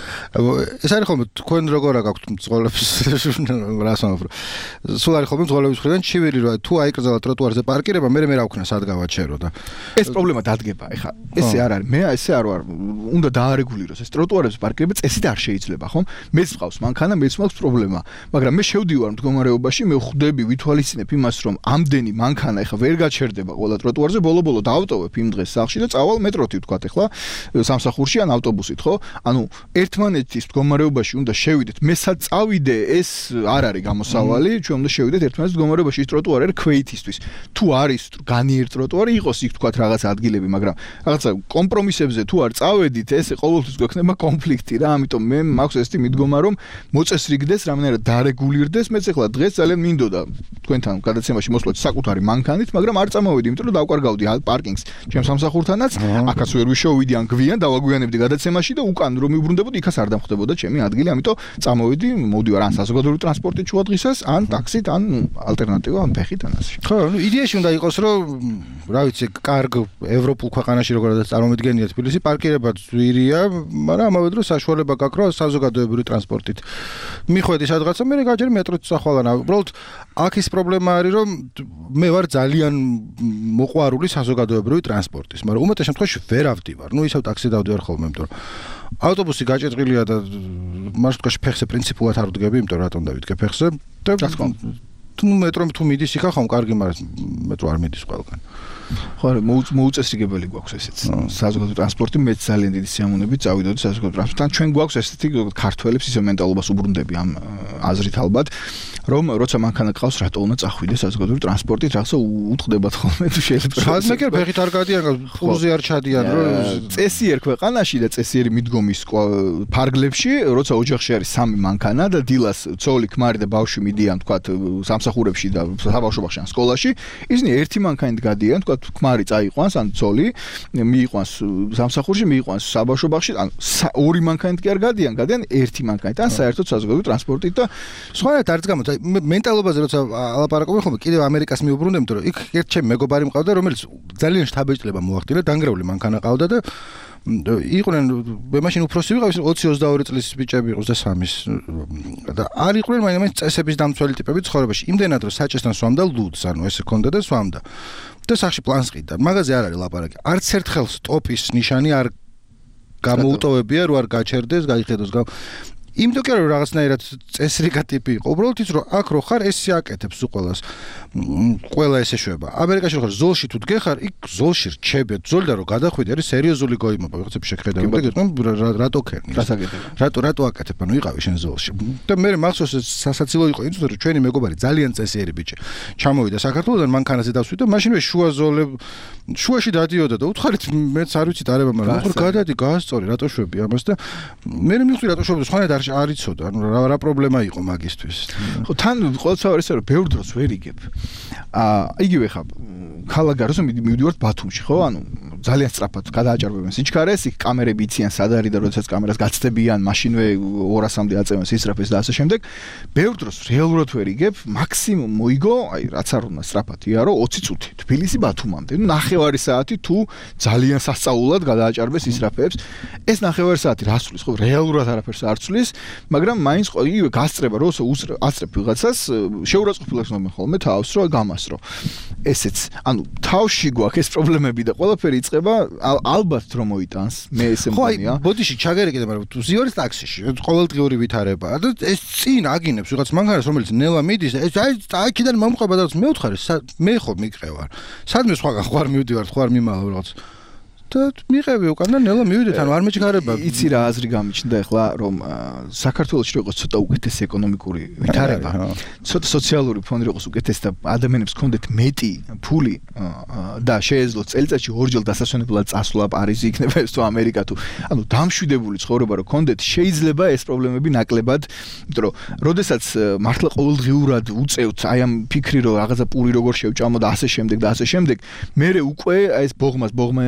ეს არის ხოლმე თქვენ როგორ აქვს მძღოლებს რას ვამბობ. სულ არის ხოლმე მძღოლების მხრიდან ჩივილი რომ თუ აიკრძალა ტროტუარზე პარკირება, მე მე რა ვქნა სად გავაჩერო და ეს პრობლემა დადგება. ეხლა ესე არ არის. მე ესე არ ვარ. უნდა დაარეგულიროს ეს ტროტუარებზე პარკირება წესით არ შეიძლება, ხომ? მეც მყავს მანქანა, მეც მაქვს პრობლემა. მაგრამ მე შევდივარ მდგომარეობაში, მე ვხვდები, ვითვალისწინებ იმას, რომ ამდენი მანქანა ეხლა ვერ გაჩერდება ყველა ტროტუარზე, ბოლო-ბოლო დავტოვებ იმ დღეს სახლში და წავალ მეტროთი ვთქვათ ეხლა სამსახურში ან ავტობუსით, ხო? ანუ ერთმანეთის მდგომარეობაში უნდა შევიდეთ. მე სად წავიდე, ეს არ არის გამოსავალი, ჩვენ უნდა შევიდეთ ერთმანეთის მდგომარეობაში. ის ტროტუარი არის ქვეითისთვის. თუ არის განიერ ტროტუარი, იყოს იქ ვთქვათ რაღაც ადგილები, მაგრამ რაღაცა კომპრომისებზე თუ არ წავედით, ეს ყოველთვის გვექნება კონფლიქტი რა, ამიტომ მე მაქვს ესეთი მიდგომა, რომ მოწესრიგდეს, რამენერად დარეგულირდეს. მეც ეხლა დღეს ძალიან მინდოდა თქვენთან გადაცემაში მოსვლეთ საკუთარი მანქანით, მაგრამ არ წამოვედი, იმიტომ რომ დავკარგავდი პარკინგს ჩემს სამსახურთანაც, აქაც ვერ ვიშოვიდი ან გვიან დავაგვიანებდი გადაცემაში და უკან რომ მივბრუნდებოდი, იქაც არ დამხვდებოდა ჩემი ადგილი, ამიტომ წამოვედი, მოვდივარ ან საზოგადოებრივი ტრანსპორტით შუა დღისას, ან ტაქსით, ან ალტერნატივა ან ფეხით ან ასე. ხო, ნუ იდეაში უნდა იყოს, რომ რა ვიცი, კარგ ევროპულ ქვეყანაში როგორადაც წარმომიდგენია თბილისი, პარკირება ძვირია, მაგრამ ამავე დროს საშუალება გაქვს, რომ საზოგადოებრივი ტრანსპორტით მიხვედი სადღაცა, მე გაჯერ მეტროც წახვალანა. უბრალოდ აქ ის პრობლემა არის, რომ მე ვარ ძალიან მოყვარული საზოგადოებრივი ტრანსპორტის, მაგრამ უმეტეს შემთხვევაში ვერ ავდივარ. ნუ ისევ ტაქსი დავდივარ ხოლმე, იმიტომ რომ ავტობუსი გაჭეწყილია და მარშრუტკაში ფეხზე პრინციპულად არ ვდგები, იმიტომ რატომ დავიდგე ფეხზე? და თუ მეტრო თუ მიდის იქა ხომ კარგი, მაგრამ მეტრო არ მიდის ყველგან. ხო, მოუწესრიგებელი გვაქვს ესეც. საზოგადოებრივი ტრანსპორტი მეც ძალიან დიდი სიამოვნებით წავიდოდი საზოგადოებრივ ტრანსპორტთან. ჩვენ გვაქვს ესეთი ქართველებს ისე მენტალობას უბრუნდები ამ აზრით ალბათ, რომ როცა მანქანა ყავს, რატო უნდა წახვიდე საზოგადოებრივ ტრანსპორტით, რაღაცა უთხრდებათ ხოლმე თუ შეიძლება. სადმე კი ფეხით არ გადიან, ფულზე არ ჩადიან, რომ წესიერ ქვეყანაში და წესიერი მიდგომის ფარგლებში, როცა ოჯახში არის სამი მანქანა და დილას ცოლი, ქმარი და ბავშვი მიდიან, თქვათ, სამსახურებში და საბავშვობაში ან სკოლაში, ისინი ერთი მანქანით გადიან, თქვათ, ქმარი წაიყვანს ან ცოლი მიიყვანს სამსახურში, მიიყვანს საბავშვობაში, ან ორი მანქანით კი არ გადიან, გადიან ერთი მანქანით, ან საერთოდ საზოგადოებრივ ტრანსპორტით და სხვანაირად არ ძგამოთ. მენტალობაზე როცა ალაპარაკობენ ხოლმე, კიდევ ამერიკას მიუბრუნდები, იმიტომ რომ იქ ერთ ჩემი მეგობარი მყავდა, რომელიც ძალიან შთაბეჭდილება მოახდინა, დანგრეული მანქანა ყავდა და იყვნენ მე მაშინ უფროსი ვიყავ, ოცი ოცდაორი წლის ბიჭები იყოს და სამის და არ იყვნენ მაინც წესების დამცველი ტიპები ცხოვრებაში. იმდენად რომ საჭესთან სვამდა ლუდს, ანუ ესე ქონდა და სვამდა. და სახში პლანს ყიდა. მაგაზე არ არის ლაპარაკი. არც ერთხელ სტოპის ნიშანი არ გამოუტოვებია, რო არ გაჩერდეს, გაიხედოს. იმიტომ კი რომ რაღაცნაირად წესრიგა ტიპი იყო. უბრალოდ ის რომ აქ რო ხარ, ეს აკეთებს უყველას. ყველა ეს ეშვება. ამერიკაში რო ხარ, ზოლში თუ დგეხარ, იქ ზოლში რჩები. ზოლდა რო გადახვიდე, არის სერიოზული გოიმობა. ვიღაცები შეხედავენ და გეტყვიან, რატო ქერნი? რატო რატო აკეთებ? ანუ იყავი შენ ზოლში. და მე მახსოვს სასაცილო იყო ის რომ ჩვენი მეგობარი ძალიან წესიერი ბიჭი. ჩამოვიდა საქართველოსთან, მანქანაზე დავსვით და მაშინვე შუა ზოლე შუაში დადიოდა და უთხარით მეც არ ვიცით არება, მაგრამ უთხარ გადადი, გაასწორი, რატო შვები ამას და მე მივხვდი რატო შვები, სხვანაირად არ იცოდა, ანუ რა რა პრობლემა იყო მაგისთვის. ხო, თან ყოველწლიურად ისე რომ ბევრ დროს ვერ იგებ. აა იგივე ხა ქალაქგაროს მივდივართ ბათუმში, ხო? ანუ ძალიან სწრაფად გადააჭარბებენ სიჩქარეს, იქ კამერები იციან სად არის და როდესაც კამერას გაცდებიან, მაშინვე ორასამდე აწევენ სისწრაფეს და ასე შემდეგ. ბევრ დროს რეალურად ვერ იგებ, მაქსიმუმ მოიგო, აი რაც არ უნდა სწრაფად იარო ოცი წუთი თბილისი ბათუმამდე. ნუ ნახევარი საათი თუ ძალიან სასწაულად გადააჭარბეს სისწრაფეებს. ეს ნახევარი საათი რას ცვლის, ხო? რეალურად არაფერს არ ცვლის, მაგრამ მაინც იგივე გასწრება, როცა უსწრებ ვიღაცას, შეურაცხყოფილებს ნომენ ხოლმე თავს, რომ გამასრო. ესეც, ანუ თავში გვაქვს ეს პრობლემები და ყველაფერი იწყება ალბათ რომ მოიტანს. მე ესე მგონია. ხო, ბოდიში ჩაგერეკიდე, მაგრამ თუ ზიარის ტაქსიში, ყოველდღიური ვითარებაა და ეს წინ აგინებს ვიღაც მანქანას, რომელიც ნელა მიდის, ეს აი აქედან მომყვება და მე ვთხარი, მე ხო მიყრევარ. სადმე სხვაგან ხوار მივდივარ, ხوار მიმალავ რაღაც. და მიყევი უკან და ნელა მივიდეთ, ანუ არ მეჩქარება. იცი რა აზრი გამიჩნდა ახლა, რომ საქართველოში რო იყოს ცოტა უკეთესი ეკონომიკური ვითარება, ცოტა სოციალური ფონი რო იყოს უკეთესი და ადამიანებს ქონდეთ მეტი ფული და შეეძლოთ წელიწადში ორჯერ დასასვენებლად წასვლა პარიზი იქნება ეს თუ ამერიკა თუ, ანუ დამშვიდებული ცხოვრება რო ქონდეთ, შეიძლება ეს პრობლემები ნაკლებად, იმიტომ რომ როდესაც მართლა ყოველდღიურად უწევთ აი ამ ფიქრი რომ რაღაცა პური როგორ შევჭამო და ასე შემდეგ და ასე შემდეგ, მერე უკვე ეს ბოღმას ბოღმა ემატება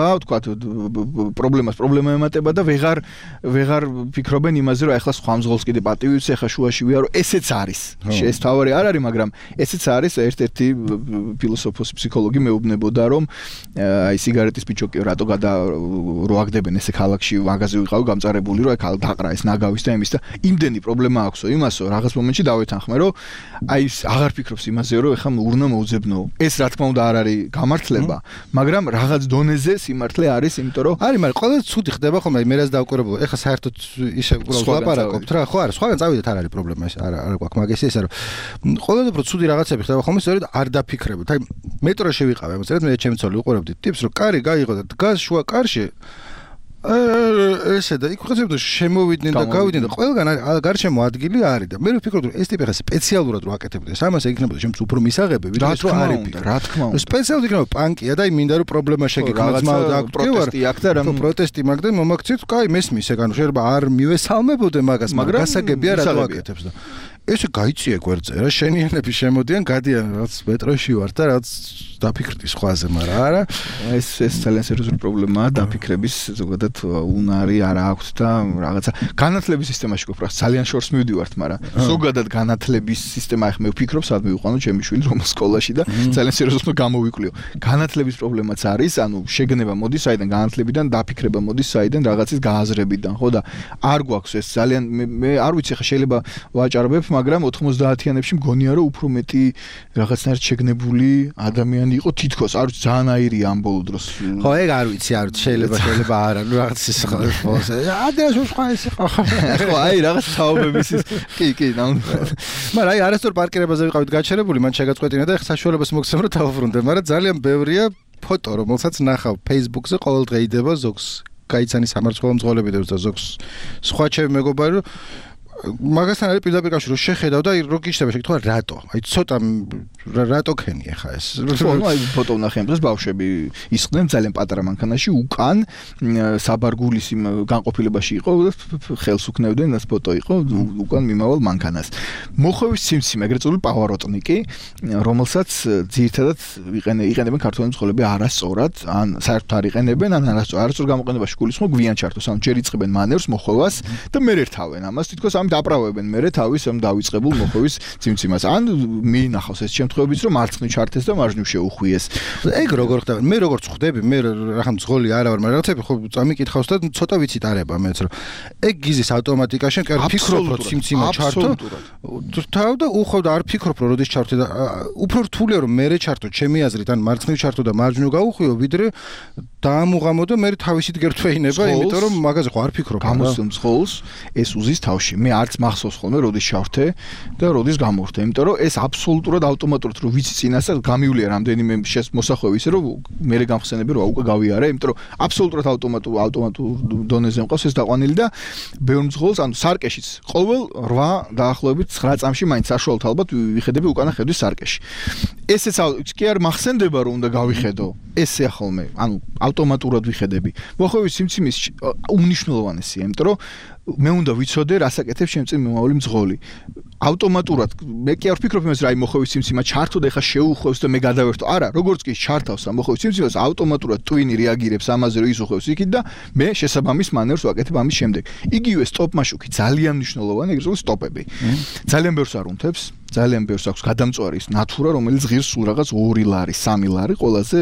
თქვა პრობლემას პრობლემა ემატება და ვეღარ ვეღარ ფიქრობენ იმაზე, რომ ეხლა სხვა მძღოლს კიდე პატივი უცე, ეხლა შუაში ვია, რომ ესეც არის. ეს თავარი არ არის, მაგრამ ესეც არის ერთ-ერთი ფილოსოფოსი, ფსიქოლოგი მეუბნებოდა, რომ აი სიგარეტის პიჩოკი რატო გადა როაგდებენ ესე ქალაქში, მაღაზი ვიყავი გამწარებული, რომ აი დაყრა ეს ნაგავის და იმის და იმდენი პრობლემა აქვსო იმასო, რაღაც მომენტში დავეთანხმე, რომ აი აღარ ფიქრობს იმაზე, რომ ეხლა უნდა მოუძებნო. ეს რა თქმა უნდა არ არის გამართლება, მაგრამ რაღაც დონეზე სიმართლე არის, იმიტომ რომ არის, მაგრამ ყველა ცუდი ხდება ხოლმე, მე რაც დავკვირვებულობ, ეხლა საერთოდ ისე უბრალოდ ლაპარაკობთ რა, ხო არა, სხვაგან წავიდეთ, არ არის პრობლემა ეს, არა არა გვაქვს მაგის ესე რომ ყველგან უფრო ცუდი რაღაცები ხდება ხოლმე, სწორედ არ დაფიქრებთ. აი მეტროში ვიყავი, ამასაც მე ჩემი ცოლი უყურებდი ტიპს, რომ კარი გაიღო და დგას შუა კარში ესე და იქ ხოცებდა შემოვიდნენ და გავიდნენ და ყველგან გარშემო ადგილი არის და მე ვფიქრობდი რომ ეს ტიპი ხა სპეციალურად რო აკეთებდეს ამას იქნებოდა ჩემს უფრო მისაღები ვიდრე ეს რო არ იფიქრე რა თქმა უნდა სპეციალურად იქნება პანკია და მინდა რომ პრობლემა შეგექმნა ძმა და პროტესტი აქ და რა პროტესტი მაგ და მომაქცეთ კაი მესმის ეგ ანუ შეიძლება არ მივესალმებოდე მაგას მაგრამ გასაგებია რა თუ აკეთებს და ესე გაიწია გვერდზე რა შენიანები შემოდიან გადიან რაც მეტროში ვარ და რაც დაფიქრდი სხვაზე მაგრამ არა ეს ეს ძალიან სერიოზული პრობლემაა დაფიქრების ზოგადად უნარი არ აქვს და რაღაცა განათლების სისტემაში გვქრა ძალიან შორს მივდივართ მაგრამ ზოგადად განათლების სისტემა ახ მე ვფიქრობ სად მივიყვანო ჩემი შვილი რომ სკოლაში და ძალიან სერიოზულად გამოვიკვლიო განათლების პრობლემაც არის ანუ შეგნება მოდის საიდან განათლებიდან დაფიქრება მოდის საიდან რაღაცის გააზრებიდან ხო და არ გვაქვს ეს ძალიან მე არ ვიცი ხა შეიძლება ვაჭარბებ მაგრამ ოთხმოცდაათიანებში მგონია რომ უფრო მეტი რაღაცნაირად შეგნებული ადამიანი იყო თითქოს არ ვიცი ძალიან აირია ამ ბოლო დროს ხო ეგ არ ვიცი არ ვიცი შეიძლება შეიძლება არა ნუ რაღაც ის ხო ადრე სხვა ის ხო აი რაღაც საუბების ის კი კი ნუ მაგრამ აი არასწორ პარკირებაზე ვიყავით გაჩერებული მან შეგაწყვეტინა და ეხლა საშუალებას მოგცემ რომ დავუბრუნდე მაგრამ ძალიან ბევრია ფოტო რომელსაც ნახავ Facebook-ზე ყოველ დღე იდება ზოგს გაიცანი სამარცხვრო მძღოლები და ზოგს სხვა ჩემი მეგობარი მაგასთან არის პირდაპირ კავშირი რომ შეხედავ და რო გიშდება შეკითხვა რატო აი ცოტა რატო ქენი ახლა ეს ხო ნუ აი ფოტო ვნახე ამ დღეს ბავშვები ისხდნენ ძალიან პატარა მანქანაში უკან საბარგულის იმ განყოფილებაში იყო ხელს უქნევდნენ ეს ფოტო იყო უკან მიმავალ მანქანას მოხევის სიმსიმე ეგრეთ წოდებული პავაროტნიკი რომელსაც ძირითადად იყენებენ ქართველი მძღოლები არასწორად ან საერთოდ არ იყენებენ ან არასწორ არასწორ გამოყენებაში გულისხმობ გვიან ჩართოს ანუ ჯერ იწყებენ მანევრს მოხევას და მე ერთავენ ამას თითქოს ამ დაპრავებენ მე თავის ამ დავიწყებულ მოხევის სიმციმას ან მიინახავს ეს შემთხვევებიც რომ მარცხნივ ჩართეს და მარჯვნივ შეუხვიეს ეგ როგორ ხდება მე როგორ ხვდები მე რა მძღოლი არა ვარ მაგრამ რაღაცები ხო წამიკითხავს და ცოტა ვიცით არება მეც რომ ეგ გიზის ავტომატიკაში კი არ ფიქრობ რომ სიმციმა ჩართო თავ და უხო და არ ფიქრობ რომ როდის ჩართე და უფრო რთულია რომ მე ჩართო ჩემი აზრით ან მარცხნივ ჩართო და მარჯვნივ გაუხვიო ვიდრე დაამუღამო და მე თავისით გერთვეინება იმიტომ რომ მაგაზე ხო არ ფიქრობ გამოსულ მძღოლს ეს უზის თავში მე არც მახსოვს ხოლმე როდის ჩავრთე და როდის გამორთე იმიტომ რომ ეს აბსოლუტურად ავტომატურად რო ვიცი წინასწარ გამივლია რამდენიმე მოსახვევი ისე რომ მე გამხსენები რომ უკვე გავიარე იმიტომ რომ აბსოლუტურად ავტომატურ ავტომატურ დონეზე მყავს ეს დაყვანილი და ბევრ მძღოლს ანუ სარკეშიც ყოველ რვა დაახლოებით ცხრა წამში მაინც საშუალოდ ალბათ ვიხედები უკანა ხედვის სარკეში ესეც კი არ მახსენდება რომ უნდა გავიხედო ესე ხოლმე ანუ ავტომატურად ვიხედები მოხევის სიმციმის უმნიშვნელოვანესია იმიტომ რომ მე უნდა ვიცოდე რასაკეთებს შემწინ მომავალი მძღოლი ავტომატურად მე კი არ ვფიქრობ იმას რა აი მოხევის სიმციმა ჩართო და ეხა შეუხვევს და მე გადავერთო არა როგორც კი ჩართავს ამ მოხევის სიმციმას ავტომატურად ტვინი რეაგირებს ამაზე რომ იზუხევს იქით და მე შესაბამის მანევრს ვაკეთებ ამის შემდეგ იგივე სტოპ მაშუკი ძალიან მნიშვნელოვანი ეგრეთ წოდებული სტოპები ძალიან ბევრს არ უნთებს ძალიან ბევრს აქვს გადამწვარი ის ნატურა რომელიც ღირს სულ რაღაც ორი ლარი სამი ლარი ყველაზე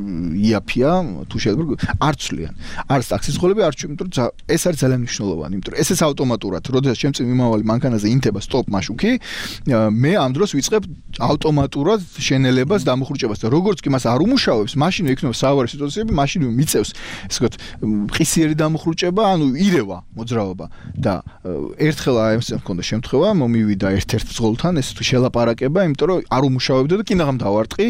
იაფია თუ შეიძლება არ ცვლიან არც ტაქსის მძღოლები არ ჩვენ იმიტომ რომ ეს არის ძალიან მნიშვნელოვანი იმიტომ რომ ესეც ავტომატურად როდესაც შემწინ მიმავალი მანქანაზე ინთება სტოპ მაშუკი მე ამ დროს ვიწყებ ავტომატურად შენელებას დამუხრუჭებას და როგორც კი მას არ უმუშავებს მაშინვე იქნება საავარო სიტუაციები მაშინვე მიწევს ესე ვთქვათ ყისიერი დამუხრუჭება ანუ ირევა მოძრაობა და ერთხელ აი ეს მქონდა შემთხვევა მომივიდა ერთ-ერთ მძღოლთან ეს შელაპარაკება, იმიტომ რომ არ უმუშავებდა და კინაღამ დავარტყი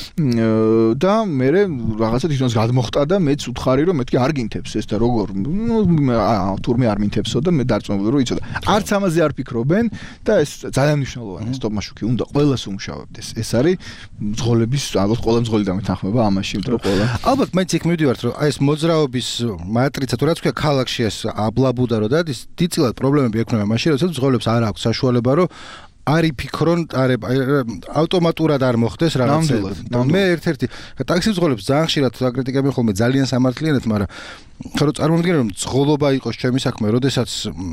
და მე რაღაცა თვითონს გადმოხტა და მეც უთხარი რომ მეთქი არ გინთებს ეს და როგორ ნუ თურმე არ მინთებსო და მე დარწმუნებული რომ იცოდა. არც ამაზე არ ფიქრობენ და ეს ძალიან მნიშვნელოვანია სტოპ მაშუკი უნდა ყველას უმუშავებდეს. ეს არის მძღოლების ალბათ ყველა მძღოლი დამეთანხმება ამაში, იმიტომ რომ ყველა ალბათ მეც იქ მივდივართ რომ აი ეს მოძრაობის მატრიცა თუ რაც ქვია ქალაქში ეს აბლაბუდა რომ დადის დიდწილად პრობლემები ექნება მაშინ როდესაც მძღოლებს არ აქვს საშუალება რომ არ იფიქრონ, არ ავტომატურად არ მოხდეს რაღაცა. მე ერთ-ერთი ტაქსის მძღოლებს ძალიან ხშირად აკრიტიკებენ ხოლმე ძალიან სამართლიანად, მაგრამ ხო რომ წარმოვიდგინე რომ მძღოლობა იყოს ჩემი საქმე, როდესაც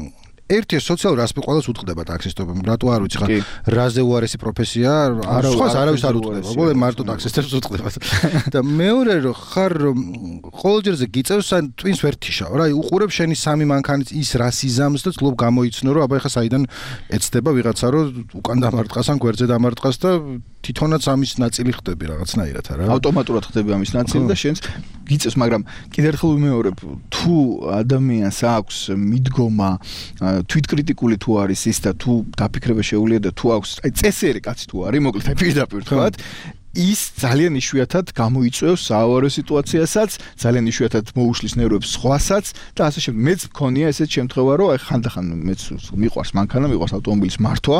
ერთი სოციალურ ასპექტს ყველას უთყდება ტაქსისტობამ, რატო არ ვიცი ხა რაზე უარესი პროფესია, არა სხვას არავის არ უთყდება, ბოლო მარტო ტაქსისტებს უთყდება. და მეორე რომ ხარ ყოველჯერზე გიწევს ან twins ვერ თიშავ რა, უყურებ შენი სამი მანქანით ის რასიზამს და ცლობ გამოიცნო რომ აბა ხა საიდან ეცდება ვიღაცა რომ უკან დამარტყას ან გვერდზე დამარტყას და თვითონაც ამის ნაწილი ხდები რაღაცნაირად არა. ავტომატურად ხდები ამის ნაწილი და შენს გიწევს, მაგრამ კიდევ ერთხელ ვიმეორებ, თუ ადამიანს აქვს მიდგომა თვითკრიტიკული თუ არის ის და თუ დაფიქრება შეუძლია და თუ აქვს აი წესიერი კაცი თუ არის, მოკლედ აი პირდაპირ თქვათ, ის ძალიან იშვიათად გამოიწვევს საავარო სიტუაციასაც, ძალიან იშვიათად მოუშლის ნერვებს სხვასაც და ასე შემდეგ. მეც მქონია ესეთ შემთხვევა, რომ აი ხანდახან მეც მიყვარს მანქანა, მიყვარს ავტომობილის მართვა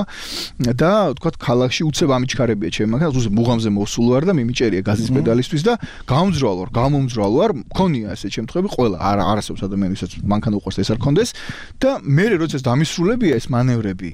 და თქვათ ქალაქში უცებ ამიჩქარებია ჩემი მანქანა, უცებ მუღამზე მოსულ ვარ და მიმიჭერია გაზის პედალისთვის და გამომძრვალ ვარ, გამომძრვალ ვარ, მქონია ესეთ შემთხვევები, ყველა არ არასოდეს ადამიანი, ვისაც მანქანა უყვარს ეს არ კონდეს და მე როდესაც დამისრულებია ეს მანევრები,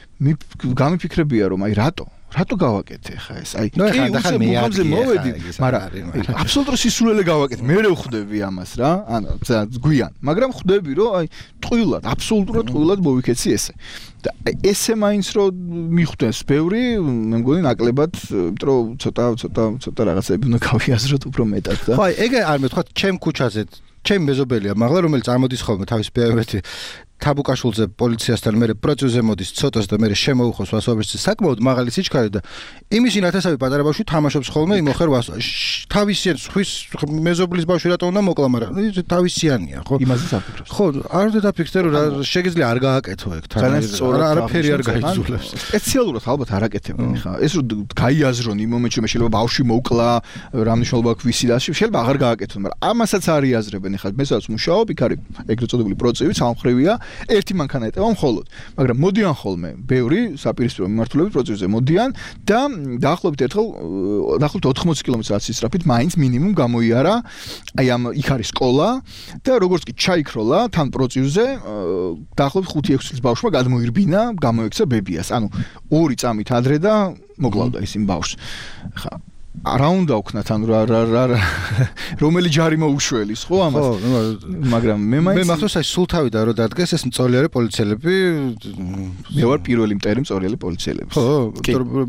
გამიფიქრებია რომ აი რატო რატო გავაკეთე ხა ეს? აი კი უცებ მუღამზე მოვედი, მაგრამ აბსოლუტურად სისულელე გავაკეთე. მე რე ვხვდები ამას რა, ანუ გვიან, მაგრამ ხვდები რომ აი ტყუილად, აბსოლუტურად ტყუილად მოვიქეცი ესე. და ესე მაინც რომ მიხვდეს ბევრი, მე მგონი ნაკლებად, იმიტომ რომ ცოტა ცოტა ცოტა რაღაცები უნდა გავიაზროთ უფრო მეტად და. ხო, აი ეგ არ მეთქვათ ჩემ ქუჩაზე, ჩემ მეზობელია მაღლა რომელიც ამოდის ხოლმე თავის ბე ემ ვე-ში თაბუკაშულზე პოლიციასთან მე პროცესზე მოდის ცოტას და მე შემოუხოს ვასვაბერში საკმაოდ მაღალი სიჩქარე და იმის ინათესავი პატარა ბავშვი თამაშობს ხოლმე იმოხერ თავისიან ხვის მეზობლის ბავშვი რატო უნდა მოკლა, მაგრამ თავისიანია ხო? იმაზე საფიქროს. ხო, არ უნდა დაფიქრდე რომ შეგიძლია არ გააკეთო ეგ თან. არაფერი არ გაიძულებს. სპეციალურად ალბათ არ აკეთებენ ხა. ეს რომ გაიაზრონ იმ მომენტში მე შეიძლება ბავშვი მოკლა, რა მნიშვნელობა აქვს და შეიძლება აღარ გააკეთონ, მაგრამ ამასაც არ იაზრებენ ხა. მე სადაც მუშაობ, იქ არის ეგრეთ წოდებული პროცესები, სამხრივია. ერთი მანქანა ეტევა მხოლოდ, მაგრამ მოდიან ხოლმე ბევრი საპირისპირო მიმართულებით პროცესზე მოდიან და დაახლოებით ერთხელ დაახლოებით ოთხმოცი კილომეტრ-საათის სწრაფით მაინც მინიმუმ გამოიარა, აი ამ იქ არის სკოლა და როგორც კი ჩაიქროლა თან პროცესზე დაახლოებით ხუთი ექვსი წლის ბავშვმა გადმოირბინა, გამოექცა ბებიას, ანუ ორი წამით ადრე და მოკლავდა ის იმ ბავშვს. ხა რა უნდა ვქნათ, ანუ რა რა რა რომელი ჯარი მოუშველის ხო ამას? ხო, მაგრამ მე მაინც მე მახსოვს აი სულ თავიდან რომ დადგეს ეს მწოლიარე პოლიციელები, მე ვარ პირველი მტერი მწოლიარე პოლიციელები. ხო,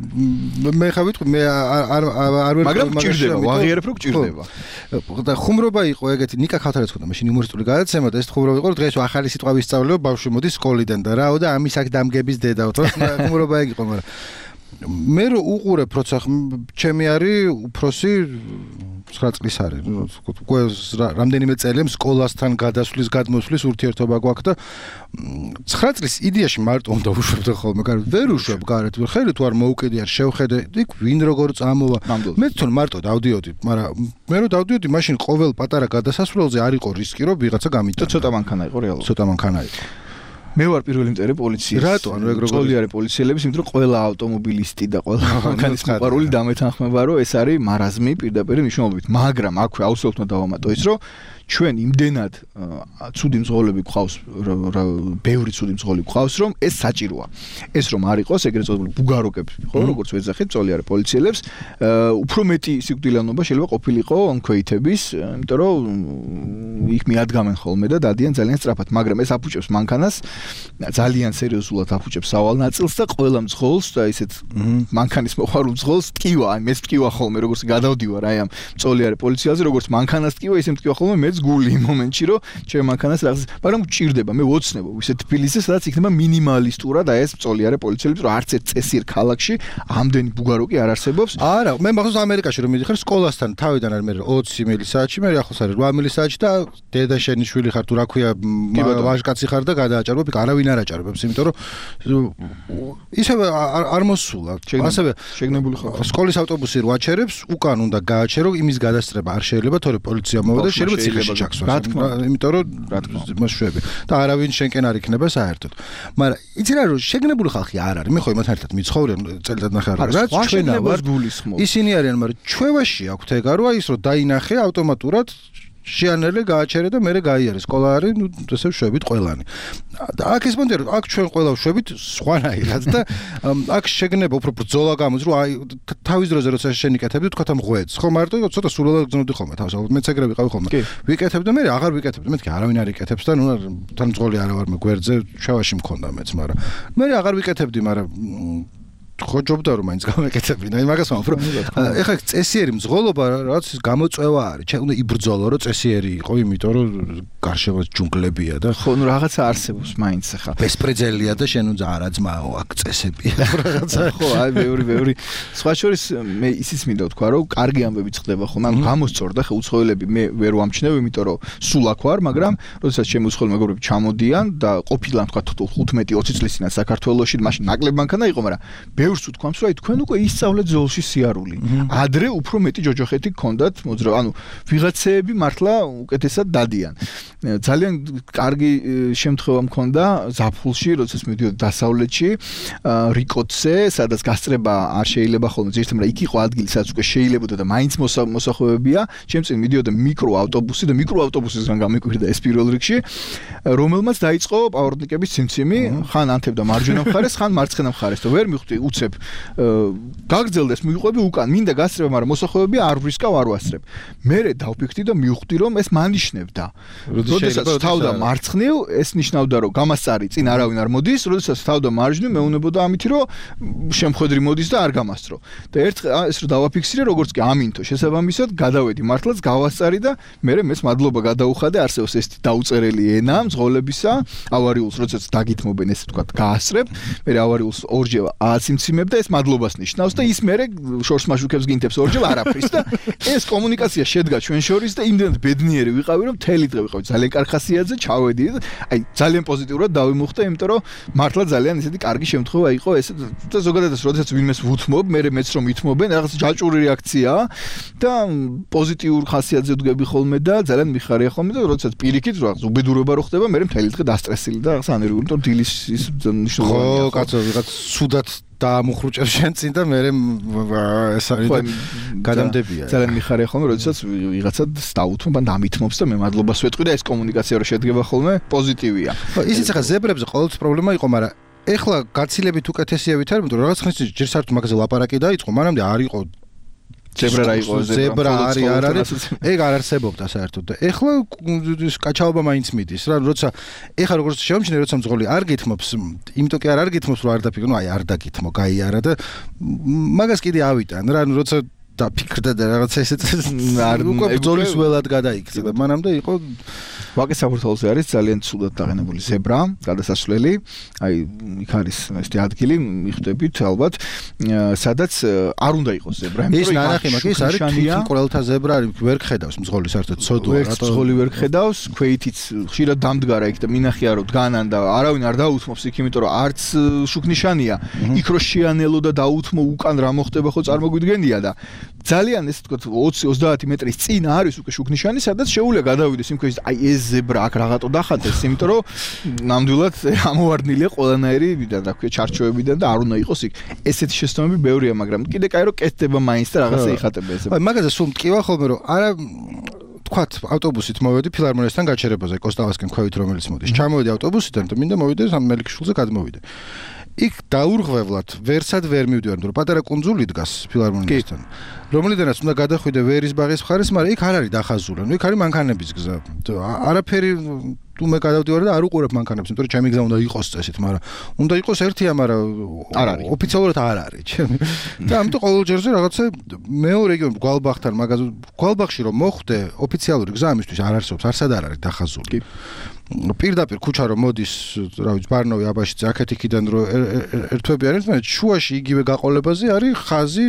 მე ხა ვიტყვი მე არ არ ვერ მაგრამ გჭირდება, ვაღიარებ რომ გჭირდება. და ხუმრობა იყო ეგეთი, ნიკა ქავთარაც ხოდა მაშინ იუმორისტული გადაცემა და ეს ხუმრობა იყო, რომ დღეს ახალი სიტყვა ვისწავლეო, ბავშვი მოდის სკოლიდან და რაო და ამის აქ დამგების დედაო, თორე ხუმრობა ეგ იყო, მაგრამ მე რო უყურებ როცა ჩემი არის უფროსი ცხრა წლის არის, უკვე რამდენიმე წელი სკოლასთან გადასვლის გადმოსვლის ურთიერთობა გვაქვს და ცხრა წლის იდეაში მარტო უნდა უშვებდე ხოლმე, მაგრამ ვერ უშვებ გარეთ, ხელი თუ არ მოუკედი არ შევხედე, იქ ვინ როგორ წამოვა. მე თვითონ მარტო დავდიოდი, მაგრამ მე რო დავდიოდი, მაშინ ყოველ პატარა გადასასვლელზე არ იყო რისკი, რომ ვიღაცა გამიტანა. ცოტა მანქანა იყო რეალურად. ცოტა მანქანა იყო. მე ვარ პირველი მტერი პოლიციის. რატო? ანუ ეგ როგორ წოლიარე პოლიციელების, იმიტომ რომ ყველა ავტომობილისტი და ყველა მანქანის მოყვარული დამეთანხმება, რომ ეს არის მარაზმი პირდაპირ მნიშვნელობით, მაგრამ აქვე აუცილებლად უნდა დავამატო ის, რომ ჩვენ იმდენად ცუდი მძღოლები გვყავს, ბევრი ცუდი მძღოლი გვყავს, რომ ეს საჭიროა. ეს რომ არ იყოს ეგრეთ წოდებული ბუგაროკები, ხო, როგორც ვეძახით, წოლიარე პოლიციელებს, უფრო მეტი სიკვდილიანობა შეიძლება ყოფილიყოონქვეითების, იმიტომ რომ იქ მიადგამენ ხოლმე და დადიან ძალიან სწრაფად, მაგრამ ეს აფუჭებს მანქანას, ძალიან სერიოზულად აფუჭებს სავალ ნაწილს და ყველა მძღოლს და ისეთ მანქანის მოყვარულ მძღოლს ტკივა, აი მეც ტკივა ხოლმე, როგორც გადავდივარ აი ამ წოლიარე პოლიციაზე, როგორც მანქანას ტკივა, ისე ტკივა ხოლმე მეც გული იმ მომენტში, რომ ჩემ მანქანას რაღაც, მაგრამ გჭირდება, მე ვოცნებო ისე თბილისზე, სადაც იქნება მინიმალისტურად აი ეს წოლიარე პოლიციელები, რომ არც ერთ წესიერ ქალაქში ამდენი ბუგაროკი არ არსებობს. არა, მე მახსოვს ამერიკაში რომ მიდიხარ სკოლასთან, თავიდან არ მე ოცი მილისაათში, მე ახლოს არის რვა მილისაათში და დედა შენი შვილი ხარ თუ რა ქვია, ვაჟკაცი ხარ და გადააჭარბებ, იქ არავინ არ აჭარბებს, იმიტომ რომ ისევ არ მოსულა. ასევე შეგნებული ხარ. სკოლის ავტობუსი რო აჩერებს, უკან უნდა გააჩერო, იმის გადასწრება არ შეიძლება, თორე პოლიცია მოვა და შეიძლება ციხეში ჩაქსვას. იმიტომ რომ მას შვები და არავინ შენკენ არ იქნება საერთოდ. მაგრამ იცი რა რომ შეგნებული ხალხი არ არის. მე ხო იმათ ერთად მიცხოვრენ წელიწად ნახევარ. რაც ჩვენა ვარ გულისხმობ. ისინი არიან, მაგრამ ჩვევაში აქვთ ეგა რომ აი ის რომ დაინახე ავტომატურად შეანელე, გააჩერე და მერე გაიარე. სკოლა არის, ნუ ესე ვშვებით ყველანი. აქ ის მომდერო, აქ ჩვენ ყველა ვშვებით სხვანაირად და აქ შეგნება უფრო ბრძოლა გამოდის, რომ აი თავის დროზე როცა შენიკეთებდი, თქვა ამ ღვედს. ხო, მარტო ცოტა სულელად გზნობდი ხოლმე თავს, ალბათ მეც ეგრე ვიყავი ხოლმე. ვიკეთებ და მე აღარ ვიკეთებდი, მეთქი არავინ არ იკეთებს და ნუ თან მძღოლი არა ვარ მე გვერდზე, შევაში მქონდა მეც, მაგრამ მე აღარ ვიკეთებდი, მაგრამ ხო ჯობდა რომ მაინც გამეკეთებინა. იმაგას ვამბობ, რომ ეხლა წესიერი მძღოლობა რაც გამოწვევა არის. ჩვენ უნდა იბრძოლო, რომ წესიერი იყო, იმიტომ რომ გარშემო ჯუნგლებია და ხო, ნუ რაღაცა არსებობს მაინც ახლა. ბესპრეძელია და შენ უნდა არა ძმაო, აქ წესებია რაღაცა. ხო, აი ბევრი ბევრი. სხვა შორის მე ისიც მინდა ვთქვა, რომ კარგი ამბები ხდება ხოლმე. ანუ გამოსწორდა ხე უცხოელები მე ვერ ვამჩნევ, იმიტომ რომ სულ აქ ვარ, მაგრამ როდესაც ჩემი უცხოელი მეგობრები ჩამოდიან და ყოფილან თქვა ხუთმეტი ოცი წლის წინათ საქართველოში, მაშინ ნაკლებ მანქანა იყო, მაგრამ ბევრს უთქვამს, რომ აი თქვენ უკვე ისწავლეთ ზოლში სიარული. ადრე უფრო მეტი ჯოჯოხეთი გქონდათ მოძრა, ანუ ვიღაცეები მართლა უკეთესად დადიან. ძალიან კარგი შემთხვევა მქონდა ზაფხულში, როდესაც მივიდიოდი დასავლეთში, რიკოტზე, სადაც გასწრება არ შეიძლება ხოლმე, ზუსტად მაგრამ იქ იყო ადგილი, სადაც უკვე შეიძლებოდა და მაინც მოსახვევებია. ჩემ წინ მივიდიოდა მიკროავტობუსი და მიკროავტობუსისგან გამიკვირდა ეს პირველ რიგში, რომელმაც დაიწყო პავროტნიკების ციმციმი, ხან ანთებდა მარჯვენა მხარეს, ხან მარცხენა მხარეს და ვერ მივხვდი უცებ გაგრძელდეს მივიყვები უკან, მინდა გასწრება, მაგრამ მოსახვევები არ ვრისკავ, არ ვასწრებ. მერე დავფიქრდი და მივხვდი, რომ ეს მან ნიშნებდა. როდესაც თავდა მარცხნივ, ეს ნიშნავდა, რომ გამასწარი წინ არავინ არ მოდის, როდესაც თავდა მარჯვნივ, მეუნებოდა ამითი, რომ შემხედრი მოდის და არ გამასწრო. და ერთხელ ეს რომ დავაფიქსირე, როგორც კი ამინთო, შესაბამისად, გადავედი მართლაც გავასწარი და მერე მეც მადლობა გადაუხადე, არსებობს ეს დაუწერელი ენა მძღოლებისა, ავარიულს, როდესაც დაგითმობენ, ესე ვთქვათ, გაასწრებ, მერე ავარიულს ორჯერ აციმციმებ და ეს მადლობას ნიშნავს და ის მერე შორს მაშუქებს გინთებს ორჯერ არაფრის და ეს კომუნიკაცია შედგა ჩვენ შორის და იმდენად ბედნიერი ვიყავი, რომ მთელი დღე ვიყავი ძალიან კარგ ხასიათზე, ჩავედი და აი ძალიან პოზიტიურად დავიმუხტე, იმიტომ რომ მართლა ძალიან ესეთი კარგი შემთხვევა იყო ეს და ზოგადადაც როდესაც ვინმეს ვუთმობ, მერე მეც რომ ითმობენ, რაღაც ჯაჭვური რეაქციაა და პოზიტიურ ხასიათზე ვდგები ხოლმე და ძალიან მიხარია ხოლმე და როდესაც პირიქით რაღაც უბედურება რო ხდება, მერე მთელი დღე დასტრესილი და რაღაც ანერვიული, იმიტომ რომ დილის ის მნიშვნელოვანია. ხო, კაცო, ვიღაც სუდად დაამუხრუჭებს შენ წინ და მე ეს არის და გადამდებია. ძალიან მიხარია ხოლმე, როდესაც ვიღაცა დაუთმობ ან დამითმობს და მე მადლობას ვეტყვი და ეს კომუნიკაცია რო შედგება ხოლმე პოზიტივია. ისიც ახლა ზებრებზე ყოველთვის პრობლემა იყო, მაგრამ ეხლა გაცილებით უკეთესია ვითარ, იმიტომ რომ რაღაც ხნის წინ ჯერ საერთოდ მაგაზე ლაპარაკი დაიწყო, მანამდე არ იყო ზებრა რა იყო ზებრა არის არ არის ეგ არ არსებობდა საერთოდ და ეხლა კაჩაობა მაინც მიდის რა როცა ეხლა როგორც შევამჩნიე როცა მძღოლი არ გითმობს იმიტომ კი არ არ გითმობს რომ არ დაფიქრო ნუ აი არ დაგითმო გაიარა და მაგას კიდე ავიტან რა როცა დაფიქრდა და რაღაცა ესეც არ უკვე ბრძოლის ველად გადაიქცა და მანამდე იყო ვაკის საფურთალზე არის ძალიან ცუდად დაყენებული ზებრა გადასასვლელი აი იქ არის ესეთი ადგილი მიხვდებით ალბათ სადაც არ უნდა იყოს ზებრა ის ნანახი მაგ ის არის თვითონ ყოლთა ზებრა არის ვერ ხედავს მძღოლი საერთოდ ცოდვა რატო მძღოლი ვერ ხედავს ქვეითიც ხშირად დამდგარა იქ და მინახია რომ დგანან და არავინ არ დაუთმობს იქ იმიტომ რომ არც შუქნიშანია იქ რო შეანელო და დაუთმო უკან რა მოხდება ხო წარმოგვიდგენია და ძალიან ესე თქო ოცი ოცდაათი მეტრის წინ არის უკვე შუქნიშანი სადაც შეუძლია გადავიდეს იმ ქვეშ აი ეს ზებრა აქ რაღაცო დახატეს იმიტომ რომ ნამდვილად ამოვარდნილია ყველანაირი და რა ქვია ჩარჩოებიდან და არ უნდა იყოს იქ ესეთი შეცდომები ბევრია მაგრამ კიდე კაი რომ კეთდება მაინც და რაღაცა იხატება ესე აი მაგაზე სულ მტკივა ხოლმე რომ არა თქვათ ავტობუსით მოვედი ფილარმონიასთან გაჩერებაზე კოსტავასკენ ქვევით რომელიც მოდის ჩამოვედი ავტობუსიდან და მინდა მოვიდე მელიქიშვილზე გადმოვიდე იქ დაურღვევლად ვერსად ვერ მივდივარ, რომ პატარა კუნძული დგას ფილარმონიასთან. რომელიდანაც უნდა გადახვიდე ვერის ბაღის მხარეს, მაგრამ იქ არ არის დახაზული. იქ არის მანქანების გზა. არაფერი თუ მე გადავდივარ და არ უყურებ მანქანებს, იმიტომ რომ ჩემი გზა უნდა იყოს წესით, მაგრამ უნდა იყოს ერთია, მაგრამ არ არის. ოფიციალურად არ არის ჩემი. და ამიტომ ყოველ ჯერზე რაღაცა მეორე რეგიონ გვალბახთან, მაგაზე გვალბახში რომ მოხვდე, ოფიციალური გზა ამისთვის არ არსებობს, არსად არ არის დახაზული. პირდაპირ ქუჩა რომ მოდის, რა ვიცი, ბარნოვი აბაშიძე აქეთ იქიდან რომ ერთვები არის, მაგრამ შუაში იგივე გაყოლებაზე არის ხაზი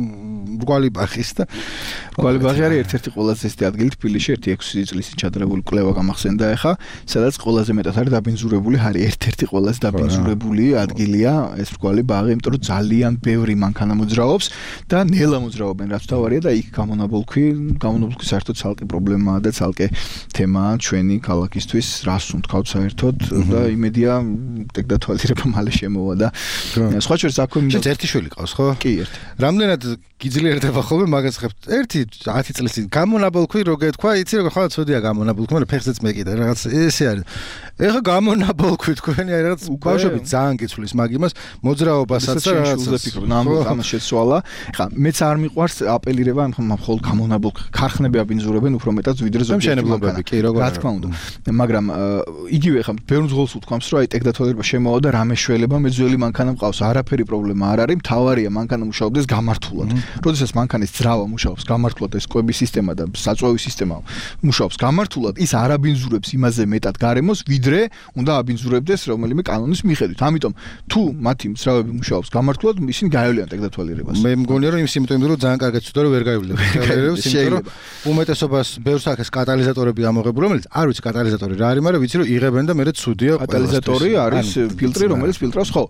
გვალიბახის და გვალიბახი არის ერთ-ერთი ყველაზე ცესტი ადგილი თბილისში, ერთი ექვსი წლის წინ ჩადრებული კვლევა გამახსენდა ახლა. სადაც ყველაზე მეტად არის დაბინძურებული ჰარი, ერთ-ერთი ყველაზე დაბინძურებული ადგილია ეს რკვალი ბაღი, იმიტომ რომ ძალიან ბევრი მანქანა მოძრაობს და ნელა მოძრაობენ, რაც თავარია და იქ გამონაბოლქვი, გამონაბოლქვი საერთოდ ცალკე პრობლემაა და ცალკე თემაა ჩვენი ქალაქისთვის, რას ვთქვათ საერთოდ და იმედია ტექდათვალიერება მალე შემოვა და სხვა შორის აქვე მინდა ერთი შვილი ყავს, ხო? კი, ერთი. რამდენად გიძლიერდება ხოლმე მაგას ხებ? ერთი ათი წლის წინ გამონაბოლქვი რო გეთქვა, იცი როგორ ხალხ ცოდია გამონაბოლქვი, მაგრამ ფეხზეც მეკიდა რაღაც ესე არის. ეხა გამონაბოლქვი თქვენი აი რაღაც ბავშვები ძალიან გიცვლის მაგ იმას, მოძრაობასაც და რაღაცას. ამას შეცვალა. ეხა მეც არ მიყვარს აპელირება ამ მხოლოდ გამონაბოლქვი. ქარხნები აბინძურებენ უფრო მეტად ვიდრე ზოგიერთი კი როგორ რა თქმა უნდა. მაგრამ იგივე ეხა ბევრ მსგავს უთქვამს, რომ აი ტექდათვალიერება შემოვა და რამე შველება მე ძველი მანქანა მყავს. არაფერი პრობლემა არ არის, მთავარია მანქანა მუშაობდეს გამართულად. როდესაც მანქანის ძრავა მუშაობს გამართულად, ეს კვების სისტემა და საწვევის სისტემა მუშაობს გამართულად, ის არ აბინძურებს იმაზე მეტად გარემოს, ვიდრე უნდა აბინძურებდეს რომელიმე კანონის მიხედვით. ამიტომ თუ მათი ძრავები მუშაობს გამართულად, ისინი გაევლიან ტექდათვალიერებას. მე მგონია რომ იმის იმიტომ რომ ძალიან კარგად ცუდა რომ ვერ გაევლიან ტექდათვალიერებას, იმიტომ რომ უმეტესობას ბევრს აქ ეს კატალიზატორები ამოღებული, რომელიც არ ვიცი კატალიზატორი რა არის, მაგრამ ვიცი რომ იღებენ და მე ცუდია კატალიზატორი არის ფილტრი, რომელიც ფილტრავს ხო.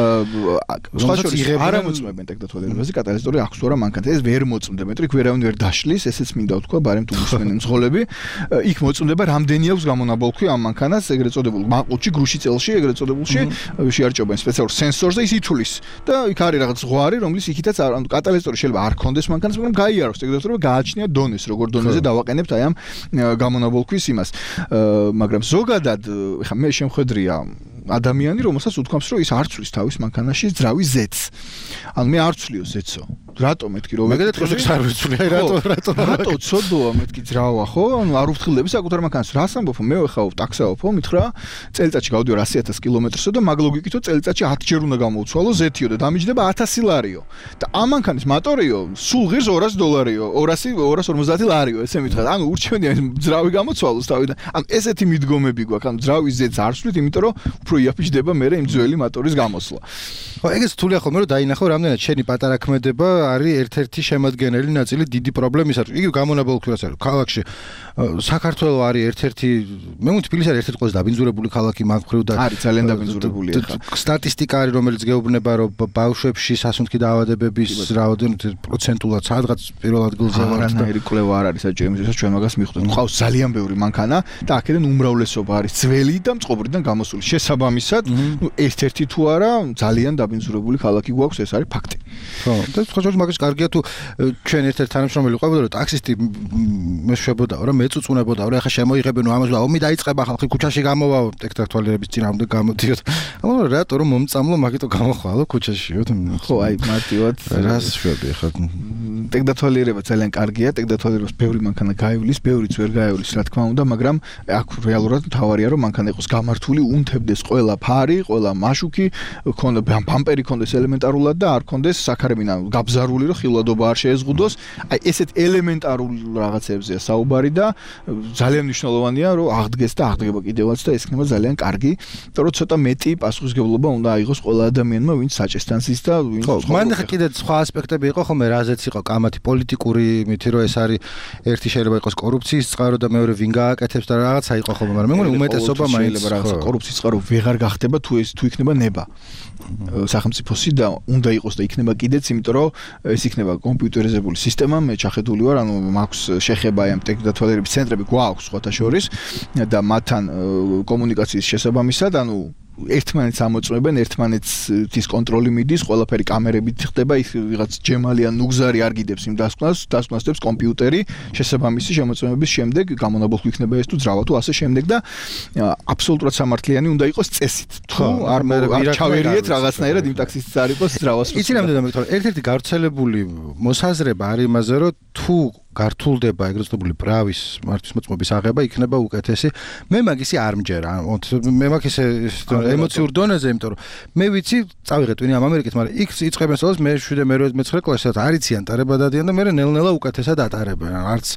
სხვა შორის არ ამოწმებენ ტექდათვალიერებაზე კატალიზატორი აქვს თუ არა მანქანას. ეს ვერ მოწმდება, მეტყვი ვერავინ ვერ დაშლის, ესეც მინდა ვთქვა, ბარემ თუ მისმენენ მძღოლები, იქ მოწმდება რამდენი აქვს გამონაბოლქვი ამ მანქანას, ეგრეთ წოდებულ მაყუთში, გრუში წელში, ეგრეთ წოდებულში შეარჭობენ სპეციალურ სენსორს და ის ითვლის. და იქ არის რაღაც ზღვარი, რომლის იქითაც ანუ კატალიზატორი შეიძლება არ ქონდეს მანქანას, მაგრამ გაიაროს ტექდათვალიერება გააჩნია დონეს, როგორ დონეზე დავაყენებთ აი ამ გამონაბოლქვის იმას. მაგრამ ზოგადად, ეხა მე შემხედრია ადამიანი, რომელსაც უთქვამს, რომ ის არ ცვლის თავის მანქანაში ძრავის ზეთს. ანუ მე არ ვცვლიო ზეთსო. რატო მეთქი რომ მეგეთქ არ ვიცული, აი რატო რატო რატო ცოდოა მეთქი ძრავა, ხო? ანუ არ უხთხილდები საკუთარ მანქანას. რას ამბობ? მე ვეხავ ტაქსაობო, მითხრა წელიწადში გავდივარ ასი ათასი კილომეტრსო და მაგ ლოგიკითო წელიწადში ათი ჯერ უნდა გამოვცვალო ზეთიო და დამიჯდება ათასი ლარიო. და ამ მანქანის მატორიო სულ ღირს ორასი დოლარიო, ორასი ორასი ორმოცდაათი ლარიო, ესე მითხრა. ანუ ურჩევნია ძრავი გამოცვალოს თავიდან. ანუ ესეთი მიდგომები გვაქვს, ანუ ძრავის ზეთს არ ვცვლით, იმიტომ რომ უფრო იაფიჯდება მე იმ ძველი მატორის გამოსვლა. ხო, ეგეც თულია ხოლმე რომ დაინახო რამდენად შენი პატარა ქმედება არის ერთ-ერთი შემადგენელი ნაწილი დიდი პრობლემისა. იგი გამონაბოლქვი რაც არის ქალაქში. საქართველო არის ერთ-ერთი, მე მგონი თბილისი არის ერთ-ერთი ყველაზე დაბინძურებული ქალაქი მაგ მხრივ და არის ძალიან დაბინძურებული ხა. სტატისტიკა არის რომელიც გეუბნება რომ ბავშვებში სასუნთქი დაავადებების რაოდენობა პროცენტულად სადღაც პირველ ადგილზე ვარ და არანაირი კვლევა არ არის საჭირო იმისათვის ჩვენ მაგას მივხვდით. ყავს ძალიან ბევრი მანქანა და აქედან უმრავლესობა არის ძველი და მწყობრიდან გამოსული. შესაბამისად, ნუ ერთ-ერთი თუ არა ძალიან დაბინძურებული ქალაქი გვაქვს, ეს არის ფაქტი. ხო, და სხვა შორის მაგას კარგია თუ ჩვენ ერთ-ერთი თანამშრომელი ყვებოდა რომ ტაქსისტი მეშვებოდა რა მეწუწუნებოდა რა ახლა შემოიღებენ ამას და ომი დაიწყება ხალხი ქუჩაში გამოვა ტექდათვალიერების წინააღმდეგ გამოდიოდ. ანუ რატო რომ მომწამლო მაგითო გამოხვალო ქუჩაშიო? ხო, აი მარტივად რას შვები ხა ტექდათვალიერება ძალიან კარგია, ტექდათვალიერებას ბევრი მანქანა გაივლის, ბევრიც ვერ გაივლის, რა თქმა უნდა, მაგრამ აქ რეალურად მთავარია რომ მანქანა იყოს გამართული, უნთებდეს ყველა ფარი, ყველა მაშუქი, ქონდა ბამპერი ქონდეს ელემენტარულად და არ ქონდეს საქარებინა გაბზარული რომ ხილვადობა არ შეეზღუდოს. აი ესეთ ელემენტარულ რაღაცებზეა საუბარი და ძალიან მნიშვნელოვანია რომ აღდგეს და აღდგება კიდევაც და ეს იქნება ძალიან კარგი, იმიტომ რომ ცოტა მეტი პასუხისმგებლობა უნდა აიღოს ყველა ადამიანმა, ვინც საჭესთან ზის და ვინც ხო, მან ხა კიდე სხვა ასპექტები იყო ხოლმე, რაზეც იყო კამათი პოლიტიკური, მითი რომ ეს არის ერთი შეიძლება იყოს კორუფციის წყარო და მეორე ვინ გააკეთებს და რაღაცა იყო ხოლმე, მაგრამ მე მგონი უმეტესობა მაინც რაღაცა კორუფციის წყარო ვეღარ გახდება თუ ეს თუ იქნება ნება. სახელმწიფოსი და უნდა იყოს და იქნება კიდეც, იმიტომ რომ ეს იქნება კომპიუტერიზებული სისტემა, მე ჩახედული ვარ, ანუ მაქვს შეხება ამ ტექდათვალიერების ცენტრები გვაქვს სხვათა შორის და მათთან კომუნიკაციის შესაბამისად, ანუ ერთმანეთს ამოწმებენ, ერთმანეთის კონტროლი მიდის, ყველაფერი კამერებით ხდება, ის ვიღაც ჯემალი ან ნუგზარი არ გიდებს იმ დასკვნას, დასკვნასდებს კომპიუტერი, შესაბამისი შემოწმების შემდეგ გამონაბოლქვი იქნება ეს თუ ძრავა თუ ასე შემდეგ და აბსოლუტურად სამართლიანი უნდა იყოს წესით. თუ არ ჩავერიეთ რაღაცნაირად იმ ტაქსისტს არ იყოს ძრავას. იცი რამდენად მეკითხა, ერთ-ერთი გავრცელებული მოსაზრება არის იმაზე, რომ თუ გართულდება ეგრეთ წოდებული პრავის მართვის მოწმობის აღება იქნება უკეთესი. მე მაგისი არ მჯერა. მე მაგ ისე ემოციურ დონეზე, იმიტომ რომ მე ვიცი, წავიღეთ ვინი ამ ამერიკეთ, მაგრამ იქ იწყებენ სწავლას მე შვიდე მე მეცხრე კლასში არიციან ტარება დადიან და მე ნელ-ნელა უკეთესად ატარებენ. არც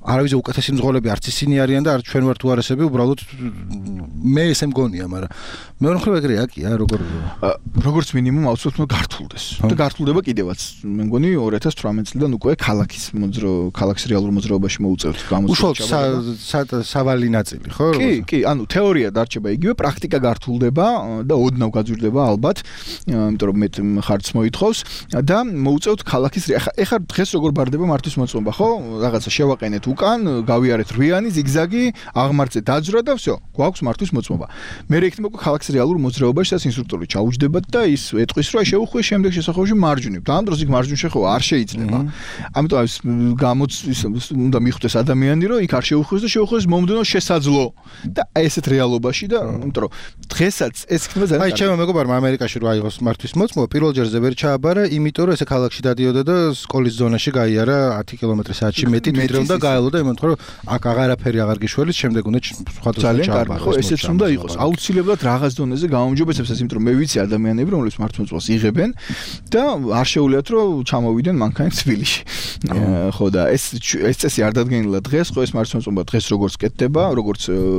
არავის უკეთესი მძღოლები არც ისინი არიან და არც ჩვენ ვართ უარესები, უბრალოდ მე ესე მგონია, მაგრამ მეორე მხრივ ეგრე აკია, როგორ როგორც მინიმუმ აუცილებლად გართულდეს. და გართულდება კიდევაც. მე მგონი ორი ათას თვრამეტი წლიდან უკვე ქალაქის მოძრო ქალაქის რეალურ მოძრაობაში მოუწევთ უშუალოდ სავალი ნაწილი, ხო? კი, კი, ანუ თეორია დარჩება იგივე, პრაქტიკა გართულდება და ოდნავ გაძვირდება ალბათ, იმიტომ რომ მე ხარც მოითხოვს და მოუწევთ ქალაქის ეხლა დღეს როგორ ბარდება მართვის მოწმობა, ხო? რაღაცა შევაყენეთ უკან, გავიარეთ რვიანი, ზიგზაგი, აღმართზე დაძვრა და всё, გვაქვს მართვის მოწმობა. მე რეიქნება უკვე ქალაქის რეალურ მოძრაობაში სადაც ინსტრუქტორი ჩაუჯდებათ და ის ეტყვის რომ შეუხვიე შემდეგ შესახოვში მარჯვნივ. და ამ დროს იქ მარჯვნივ შეხვევა არ შეიძლება. ამიტომ ის გამოც უნდა მიხვდეს ადამიანი რომ იქ არ შეუხვიეს და შეუხვიეს მომდევნო შესაძლო. და ესეთ რეალობაში და იმიტომ რომ დღესაც ეს იქნება ძალიან აი ჩემო მეგობარმა ამერიკაში რო აიღოს მართვის მოწმობა პირველ ჯერზე ვერ ჩააბარა იმიტომ რომ ესე ქალაქში დადიოდა და სკოლის ზონაში გაიარა ათი კილომეტრი საათში მეტი ვიდრე უნდა გაელოდა იმენთხო რომ აქ აღარაფერი აღარ გიშველის შემდეგ უნდა სხვა ძალიან კარგი ხო ესეც უნდა იყოს აუცილებლად რაღაც დონეზე გამომჯობესებს ეს იმიტომ რომ მე ვიცი ადამიანები რომლებიც მართვის მოწმობას იღებენ და არ შეუძლიათ რომ ჩამოვიდნენ მანქანით თბილისში ხო და ეს ეს წესი არ დადგენილა დღეს ხო ეს მართვის მოწმობა დღეს როგორც კეთდება როგორც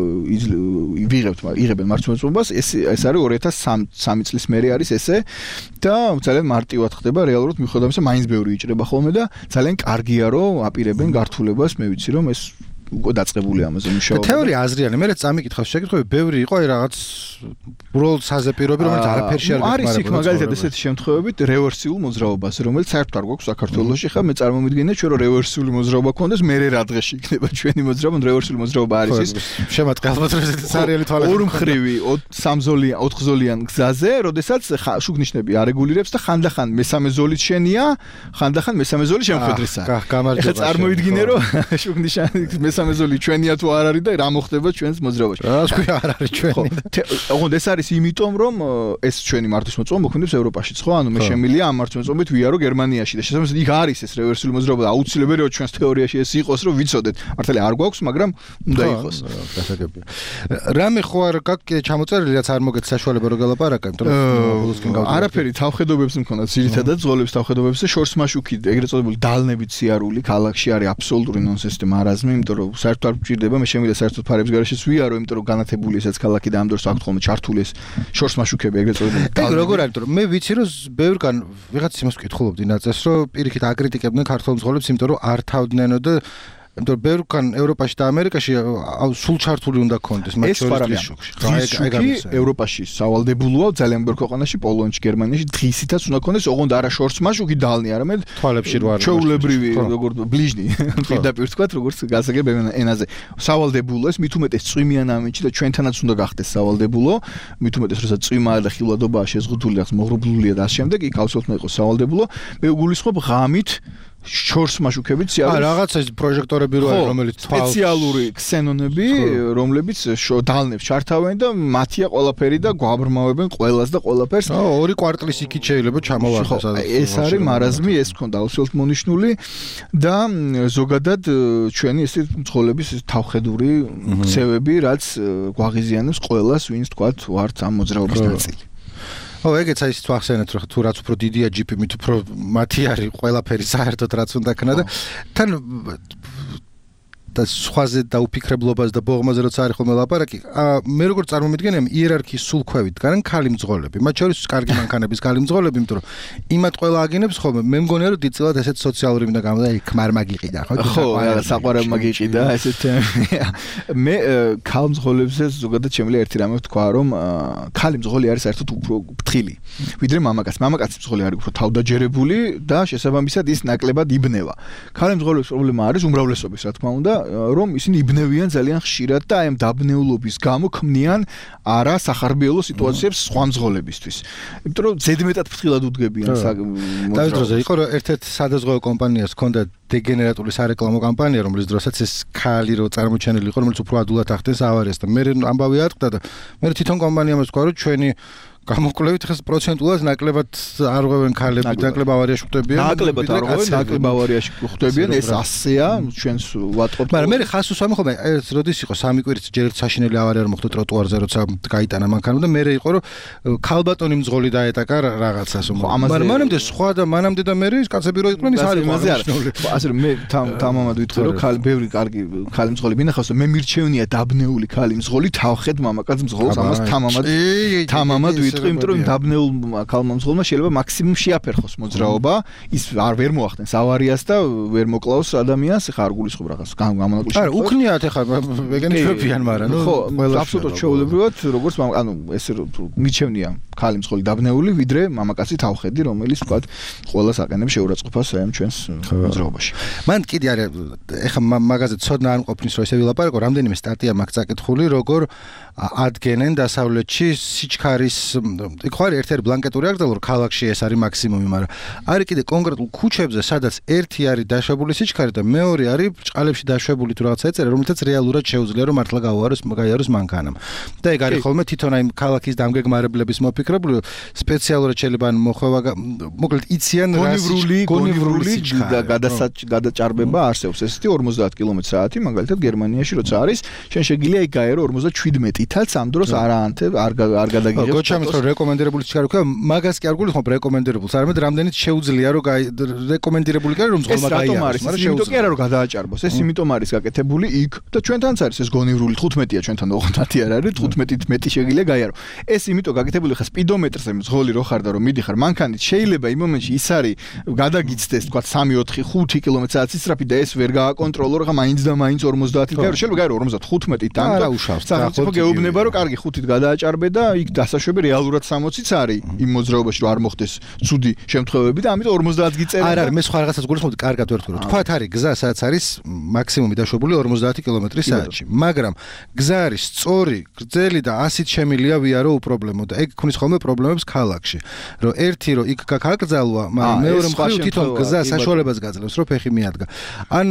ვიღებთ იღებენ მართვის მოწმობას ეს ეს არის ორი ათას სამი წლის მერე არის ესე და ძალიან მარტივად ხდება რეალურად მიუხედავად იმისა მაინც ბევრი იჭრება ხოლმე და ძალიან კარგია რომ აპირებენ გართულებას მე ვიცი რომ ეს უკვე დაწყებული ამაზე მუშაობა. თეორია აზრიანი, მე წამიკითხავს შეკითხვები, ბევრი იყო აი რაღაც უბრალოდ საზეპიროები, რომელიც არაფერში არ არის იქ მაგალითად ესეთი შემთხვევებით რევერსიულ მოძრაობას, რომელიც საერთოდ არ გვაქვს საქართველოში, ხა მე წარმომიდგენია ჩვენ რომ რევერსიული მოძრაობა გქონდეს, მე რა დღეში იქნება ჩვენი მოძრაობა, რევერსიული მოძრაობა არის ის შემატყალბოთ რომ ესეთი სარიალი თვალები. ორმხრივი სამზოლიან, ოთხზოლიან გზაზე, როდესაც შუქნიშნები არეგულირებს და ხანდახან მესამე ზოლით შენია, ხანდახან მესამე ზოლი შემხედრისაა. გამარჯობა. ეხლა წარმოვიდგინე რომ შუქნიშანი მესამე ზოლი ჩვენია თუ არ არის და რა მოხდება ჩვენს მოძრაობაში. რა თქვია არ არის ჩვენი. ოღონდ ეს არის იმიტომ რომ ეს ჩვენი მართვის მოწმობა მოქმედებს ევროპაშიც ხო? ანუ მე შემილია ამ მართვის მოწმობით ვიარო გერმანიაში და შესაბამისად იქ არის ეს რევერსიული მოძრაობა და აუცილებელია ჩვენს თეორიაში ეს იყოს რომ ვიცოდეთ. მართალია არ გვაქვს, მაგრამ უნდა იყოს. გასაგებია. რამე ხო არ გაქვს ჩამოწერილი რაც არ მოგეთ საშუალება რო გელაპარაკა, იმიტომ რომ ბოლოსკენ გავდივარ. არაფერი თავხედობებს მქონდა ძირითადად ზღოლებს თავხედობებს და შორს მაშუქი ეგრეთ წოდებული დალნებით სიარული ქალაქში არის აბსოლუტური ნონსენსი და მარაზმი, იმიტომ რომ საერთოდ არ გვჭირდება, მე შემიძლია საერთოდ ფარების garaშიც ვიარო, იმიტომ რომ განათებული ესაც ქალაქი და ამ დროს აქვს ხოლმე ჩართული ეს შორს მაშუქები ეგრეთ წოდებული. ეგ როგორ არის, რომ მე ვიცი რომ ბევრგან ვიღაც იმას ვკითხულობდი ნაწეს, რომ პირიქით აკრიტიკებდნენ ქართულ მძღოლებს, იმიტომ რომ არ თავდნენო და იმიტომ რომ ბევრგან ევროპაში და ამერიკაში სულ ჩართული უნდა ქონდეს მათ შორის შუქში. შუქი ევროპაში სავალდებულოა ძალიან ბევრ ქვეყანაში, პოლონეთში, გერმანიაში დღისითაც უნდა ქონდეს, ოღონდ არა შორს მაშუქი დალნი, არამედ თვალებში რო არის. ჩვეულებრივი როგორ ბლიჟნი, პირდაპირ თქვა, როგორც გასაგებ ენაზე. სავალდებულო ეს მით უმეტეს წვიმიან ამინჩი და ჩვენთანაც უნდა გახდეს სავალდებულო, მით უმეტეს როცა წვიმაა და ხილვადობაა შეზღუდული, რაღაც მოღრუბლულია და ამ შემდეგ იქ აუცილებლად იყოს სავალდებულო. მე გულისხმობ ღამით შორს მაშუქებით სიარულს. აა რაღაცა ეს პროჟექტორები რო არის, რომელიც სპეციალური ქსენონები, რომლებიც დალნებს ჩართავენ და მათია ყველაფერი და გვაბრმავებენ ყველას და ყველაფერს. აა ორი კვარტლის იქით შეიძლება ჩამოვარდეს. ეს არის მარაზმი, ეს ქონდა აუცილებლად მონიშნული და ზოგადად ჩვენი ეს მძღოლების თავხედური ქცევები, რაც გვაღიზიანებს ყველას, ვინც თქვათ ვართ ამ მოძრაობის ნაწილი. ო ეგეც აი ის თვალხსენეთ რომ თუ რაც უფრო დიდია ჯიპი მით უფრო მათი არის ყველაფერი საერთოდ რაც უნდა ქნა და თან და სხვაზე და უფიქრებლობას და ბოღმაზე როცა არის ხოლმე ლაპარაკი მე როგორ წარმომიდგენია იერარქიის სულ ქვევით გან ქალი მძღოლები მათ შორის კარგი მანქანების ქალი მძღოლები იმიტომ რომ იმათ ყველა აგინებს ხოლმე მე მგონია რომ დიდწილად ესეთ სოციალური მინდა გამოდა იქ ხმარ მაგიყიდა ხო ხო საყვარელ მაგიყიდა ესეთ მე ქალ მძღოლებზე ზოგადად შემიძლია ერთი რამე ვთქვა რომ ქალი მძღოლი არის საერთოდ უფრო ფრთხილი ვიდრე მამაკაც მამაკაცი მძღოლი არის უფრო თავდაჯერებული და შესაბამისად ის ნაკლებად იბნევა ქალი მძღოლების პრობლემა არის უმრავლესობის რა თქმა უნდა რომ ისინი იბნევიან ძალიან ხშირად და აი ამ დაბნეულობის გამო ქმნიან არა სახარბიელო სიტუაციებს სხვა მძღოლებისთვის. იმიტომ რომ ზედმეტად ფრთხილად უდგებიან მოძრაობას. და დროზე იყო რომ ერთ-ერთ სადაზღვევო კომპანიას ჰქონდა დეგენერატული სარეკლამო კამპანია, რომლის დროსაც ეს ქალი რო წარმოჩენილი იყო, რომელიც უფრო ადულად ახდენს ავარიას და მე ამბავი ატყდა და მე თვითონ კომპანიამ თქვა რომ ჩვენი გამოკვლევით ხეს პროცენტულად ნაკლებად არ ღვევენ ქალები, ნაკლებად ავარიაში ხვდებიან. ნაკლებად არ ღვევენ, ნაკლებად ავარიაში ხვდებიან, ეს ასეა, ჩვენს ვატყობთ. მაგრამ მე ხას უსვამი ხოლმე, ეს როდის იყო სამი კვირით ჯერ საშინელი ავარია არ მოხდა ტროტუარზე, როცა გაიტანა მანქანა და მე იყო რომ ქალბატონი მძღოლი დაეტაკა რაღაცას. მაგრამ მანამდე სხვა და მანამდე და მე ის კაცები რო იყვნენ ის არის იმაზე არის. ასე რომ მე თამამად ვიტყვი რომ ქალი ბევრი კარგი ქალი მძღოლი მინახავს და მე მირჩევნია დაბნეული ქალი მძღოლი თავხედ მამაკაც მძღოლს ამას თამამად თამამად ვიტყვი იმიტომ რომ დაბნეულ ქალმა მძღოლმა შეიძლება მაქსიმუმ შეაფერხოს მოძრაობა ის არ ვერ მოახდენს ავარიას და ვერ მოკლავს ადამიანს ხა არ გულისხმობ რაღაც გამონაკლისში არა უქნიათ ეხა ეგენი ჩვენებიან მაგრამ ხო აბსოლუტურად ჩვეულებრივად როგორც ანუ ესე მირჩევნია ქალი მძღოლი დაბნეული ვიდრე მამაკაცი თავხედი რომელიც თქვა ყველას აყენებს შეურაცხყოფას ამ ჩვენს მოძრაობაში მან კიდე არის ეხა მაგაზე ცოდნა არ მყოფნის რომ ესე ვილაპარაკო რამდენიმე სტატია მაქვს წაკითხული როგორ ადგენენ დასავლეთში სიჩქარის იქ ხარ ერთ-ერთი ბლანკეტური აგრძელო რომ ქალაქში ეს არის მაქსიმუმი მაგრამ არის კიდე კონკრეტულ ქუჩებზე სადაც ერთი არის დაშვებული სიჩქარე და მეორე არის ბრჭყალებში დაშვებული თუ რაღაცა ეწერა რომელთაც რეალურად შეუძლია რომ მართლა გაუაროს გაიაროს მანქანამ და ეგ არის ხოლმე თვითონ აი ქალაქის დამგეგმარებლების მოფიქრებული სპეციალურად შეიძლება მოხვევა მოკლედ იციან გონივრული გონივრული გადაჭარბება არსებობს ესეთი ორმოცდაათ კილომეტრ საათი მაგალითად გერმანიაში როცა არის შენ შეგიძლია იქ გაერო ორმოცდაჩვიდმეტითაც ამ დროს არაანთებ არ არ გადაგიღებს გოჩამით რომ რეკომენდებული სიჩქარე ვქვა მაგას კი არ გულისხმობ რეკომენდებულს არამედ რამდენიც შეუძლია რომ რეკომენდებული კი რომ მძღოლმა გაიაროს მაგრამ იმიტომ კი არა რომ გადააჭარბოს ეს იმიტომ არის გაკეთებული იქ და ჩვენთანაც არის ეს გონივრული თხუთმეტია ჩვენთან ოთხმოცდაათი არ არის თხუთმეტით მეტი შეგიძლია გაიარო ეს იმიტომ გაკეთებული ხა სპიდომეტრზე მძღოლი რო ხარ და რომ მიდიხარ მანქანით შეიძლება იმ მომენტში ის არის გადაგიცდეს თქვა სამი ოთხი ხუთი კილომეტრი საათის სწრაფი და ეს ვერ გააკონტროლო რა მაინც და მაინც ორმოცდაათით გაიარო შეიძლება გაიარო ორმოცდათხუთმეტით ან და სახელმწიფო გეუბნება რომ კარგი ხუთით გადააჭარბე და იქ დასაშვები რეალურად სამოციც არის იმ მოძრაობაში რომ არ მოხდეს ცუდი შემთხვევები და ამიტომ ორმოცდაათს გიწერენ არ არის მე სხვა რაღაცას გულისხმობ კარგად ვერ თქვი თქვათ არის გზა სადაც არის მაქსიმუმი დაშვებული ორმოცდაათი კილომეტრი საათში მაგრამ გზა არის სწორი გრძელი და ასით შემილია ვიარო უპრობლემო და ეგ ქმნის ხოლმე პრობლემებს ქალაქში რომ ერთი რომ იქ გაკრძალვა მაგრამ მეორე მხრივ თვითონ გზა საშუალებას გაძლევს რომ ფეხი მიადგა ან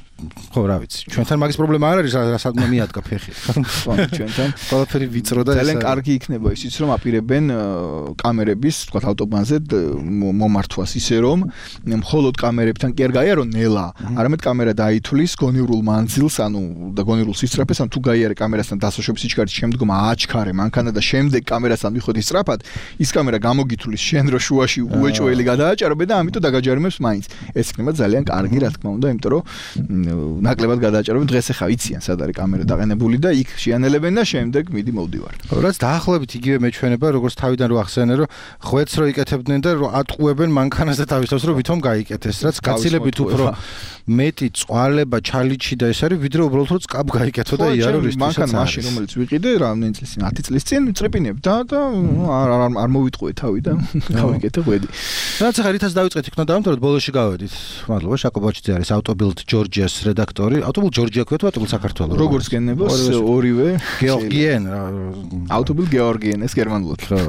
ხო რა ვიცი ჩვენთან მაგის პრობლემა არ არის რასაც მიადგა ფეხი ჩვენთან ყველაფერი ვიწრო და ძალიან კარგი იქნება ისიც რომ აპირებენ კამერების თქვა ავტობანზე მომართვას ისე რომ მხოლოდ კამერებთან კი არ გაიარო ნელა არამედ კამერა დაითვლის გონივრულ მანძილს ანუ და გონივრულ სისწრაფეს ან თუ გაიარე კამერასთან დასაშვების სიჩქარის შემდგომ აჩქარე მანქანა და შემდეგ კამერასთან მიხოდი სწრაფად ის კამერა გამოგითვლის შენ რო შუაში უეჭველი გადააჭარბე და ამიტომ დაგაჯერმებს მაინც ეს იქნება ძალიან კარგი რა თქმა უნდა იმიტომ რომ ნაკლებად გადააჭარბებენ დღეს ახლა იციან სად არის კამერა დაყენებული და იქ შეანელებენ და შემდეგ მიდი მოვდივარ. რაც დაახლოებით იგივე მეჩვენება როგორც თავიდან რო ახსენე რომ ხვეთს რო იკეთებდნენ და რო ატყუებენ მანქანას და თავისთავად რო ვითომ გაიკეთეს რაც გაცილებით უფრო მეტი წვალება ჩალიჩი და ეს არის ვიდრე უბრალოდ რო წკაბ გაიკეთო და იარო რისთვის მანქანა მაშინ რომელიც ვიყიდე რამდენი წლის წინ ათი წლის წინ წრიპინებ და და არ არ მოვიტყუე თავი და გავიკეთე ღვედი. რაც ახლა რითაც დავიწყეთ იქნა დაამთავრეთ ბოლოში გავედით. მადლობა შაკო ბოჭიძე არის ავტობილდ ჯორჯიას რედაქტორი. ავტობილ ჯორჯია ქვია თუ ავტობილ საქართველო? როგორც გენებოს ორივე გეორგიენ ავტობილ გეორგიენ ეს გერმანულად. ხო.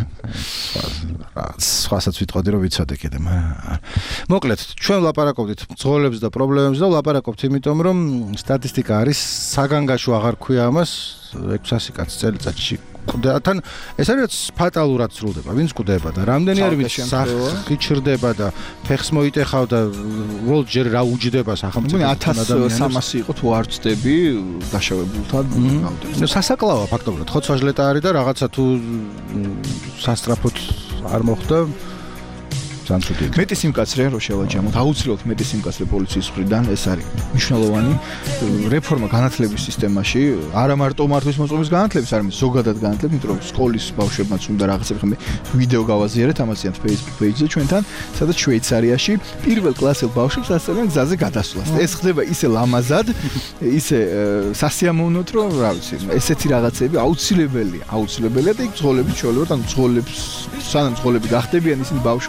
სხვასაც ვიტყოდი რომ ვიცოდე კიდე. მოკლედ ჩვენ ლაპარაკობდით მძღოლებს და პრობლემებს და ლაპარაკობთ იმიტომ რომ სტატისტიკა არის საგანგაშო აღარ ქვია ამას ექვსასი კაცი წელიწადში კვდათან ეს არის ფატალურად სრულდება ვინც კვდება და რამდენი არის ვინც სახი ჩრდება და ფეხს მოიტეხავ და უბრალოდ ჯერ რა უჯდება სახელმწიფო ათას სამასი იყო თუ არ ვწდები დაშავებულთან ნუ სასაკლაოა ფაქტობრივად ხო ცვაჟლეტა არის და რაღაცა თუ სასტრაფოდ არ მოხდა მეტი სიმკაცრე რო შევაჯამოთ აუცილებლად მეტი სიმკაცრე პოლიციის მხრიდან ეს არის მნიშვნელოვანი რეფორმა განათლების სისტემაში არა მარტო მართვის მოწყობის განათლების არამედ ზოგადად განათლების იმიტომ რომ სკოლის ბავშვებმაც უნდა რაღაცები ხომ ვიდეო გავაზიარეთ ამაზიანთ Facebook page-ზე ჩვენთან სადაც შვეიცარიაში პირველ კლასელ ბავშვებს ასწავლიან გზაზე გადასვლას ეს ხდება ისე ლამაზად ისე სასიამოვნოდ რომ რა ვიცი ესეთი რაღაცები აუცილებელია აუცილებელია და იქ ძღოლები ჩვეულებრივად ან ძღოლებს სანამ ძღოლები გახდებიან ისინი ბავშვობიდანვე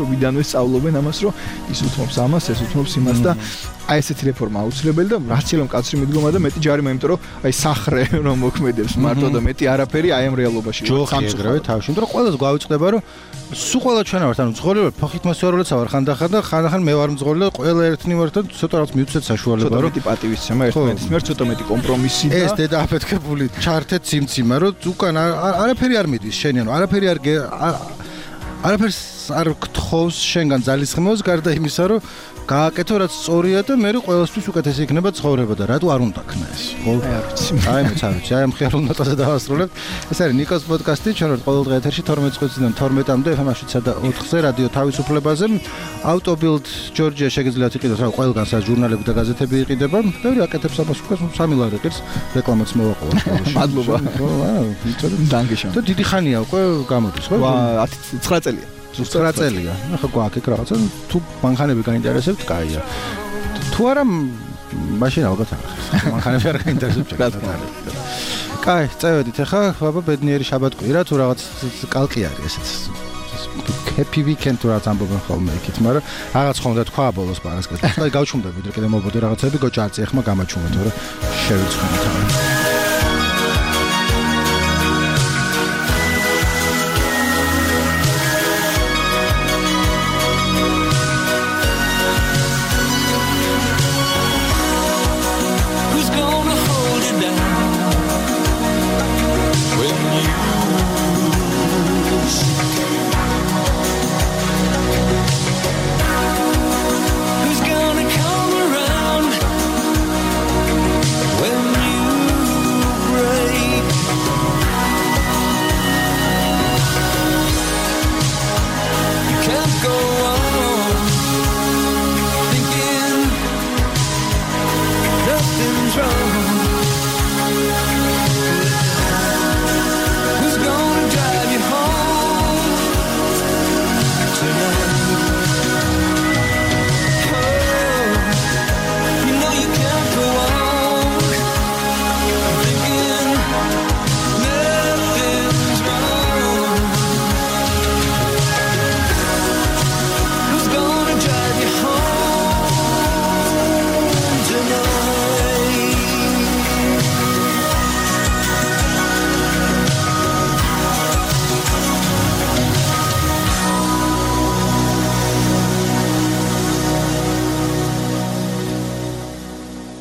სწავლობენ ამას, რომ ის უთმობს ამას, ეს უთმობს იმას და აი ესეთი რეფორმა აუცილებელი და რაც შეიძლება მკაცრი მიდგომა და მეტი ჯარიმა, იმიტომ რომ აი სახრე რომ მოქმედებს მარტო და მეტი არაფერი აი ამ რეალობაში სამწუხაროდ თავში, იმიტომ რომ ყველას გვავიწყდება რომ სულ ყველა ჩვენ ვართ, ანუ მძღოლი ვარ, ფოხით მოსვარულეც ვარ ხანდახან და ხანდახან მე ვარ მძღოლი და ყველა ერთნი ვართ და ცოტა რაღაც მივცეთ საშუალება რომ ცოტა მეტი პატივისცემა ერთმანეთის მიერ, ცოტა მეტი კომპრომისი და ეს დედა აფეთქებული ჩართეთ ციმციმა რომ უკან არაფერი არ მიდის შენი, ანუ არაფერი არ არაფერს არ გთხოვს შენგან ძალისხმევას გარდა იმისა რომ გააკეთო რაც სწორია და მე ყველასთვის უკეთესი იქნება ცხოვრება და რატო არ უნდა ქნა ეს ხო აი მეც არ ვიცი აი ამ ხიარულ ნოტაზე დავასრულებ ეს არის ნიკოს პოდკასტი ჩვენ ვართ ყოველდღე ეთერში თორმეტ წუთიდან თორმეტამდე ეფ ემ შვიდსა და ოთხზე რადიო თავისუფლებაზე ავტობილდ ჯორჯია შეგიძლიათ იყიდოთ რა ყველგან სადაც ჟურნალები და გაზეთები იყიდება ბევრი აკეთებს ამას უკას სამი ლარი ყირს რეკლამაც მოვაყოლა სკოლაში მადლობა ხო ვიწოდე დანგეშა და დიდი ხანია უკვე გამოდის ხო ცხრა წელია ცხრა წელია. ახლა გვაქვს რაღაცა თუ მანქანები გაინტერესებთ, კაია. თუ არა მაშინ ალბათ არ. მანქანები არ გაინტერესებთ, რა თქმა უნდა. კაი, წევედით ახლა, აბა ბედნიერი შაბათ-კვირა თუ რაღაც კალკი არის ესეც. happy weekend თუ რაღაც ამბობენ ხოლმე იქით, მაგრამ რაღაც ხონდა თქვა ბოლოს პარასკევს. აი გავჩუმდები, კიდე მოვბოდე რაღაცები, გოჭა არწი ახლა გამაჩუმე, თორე შევიწყდით.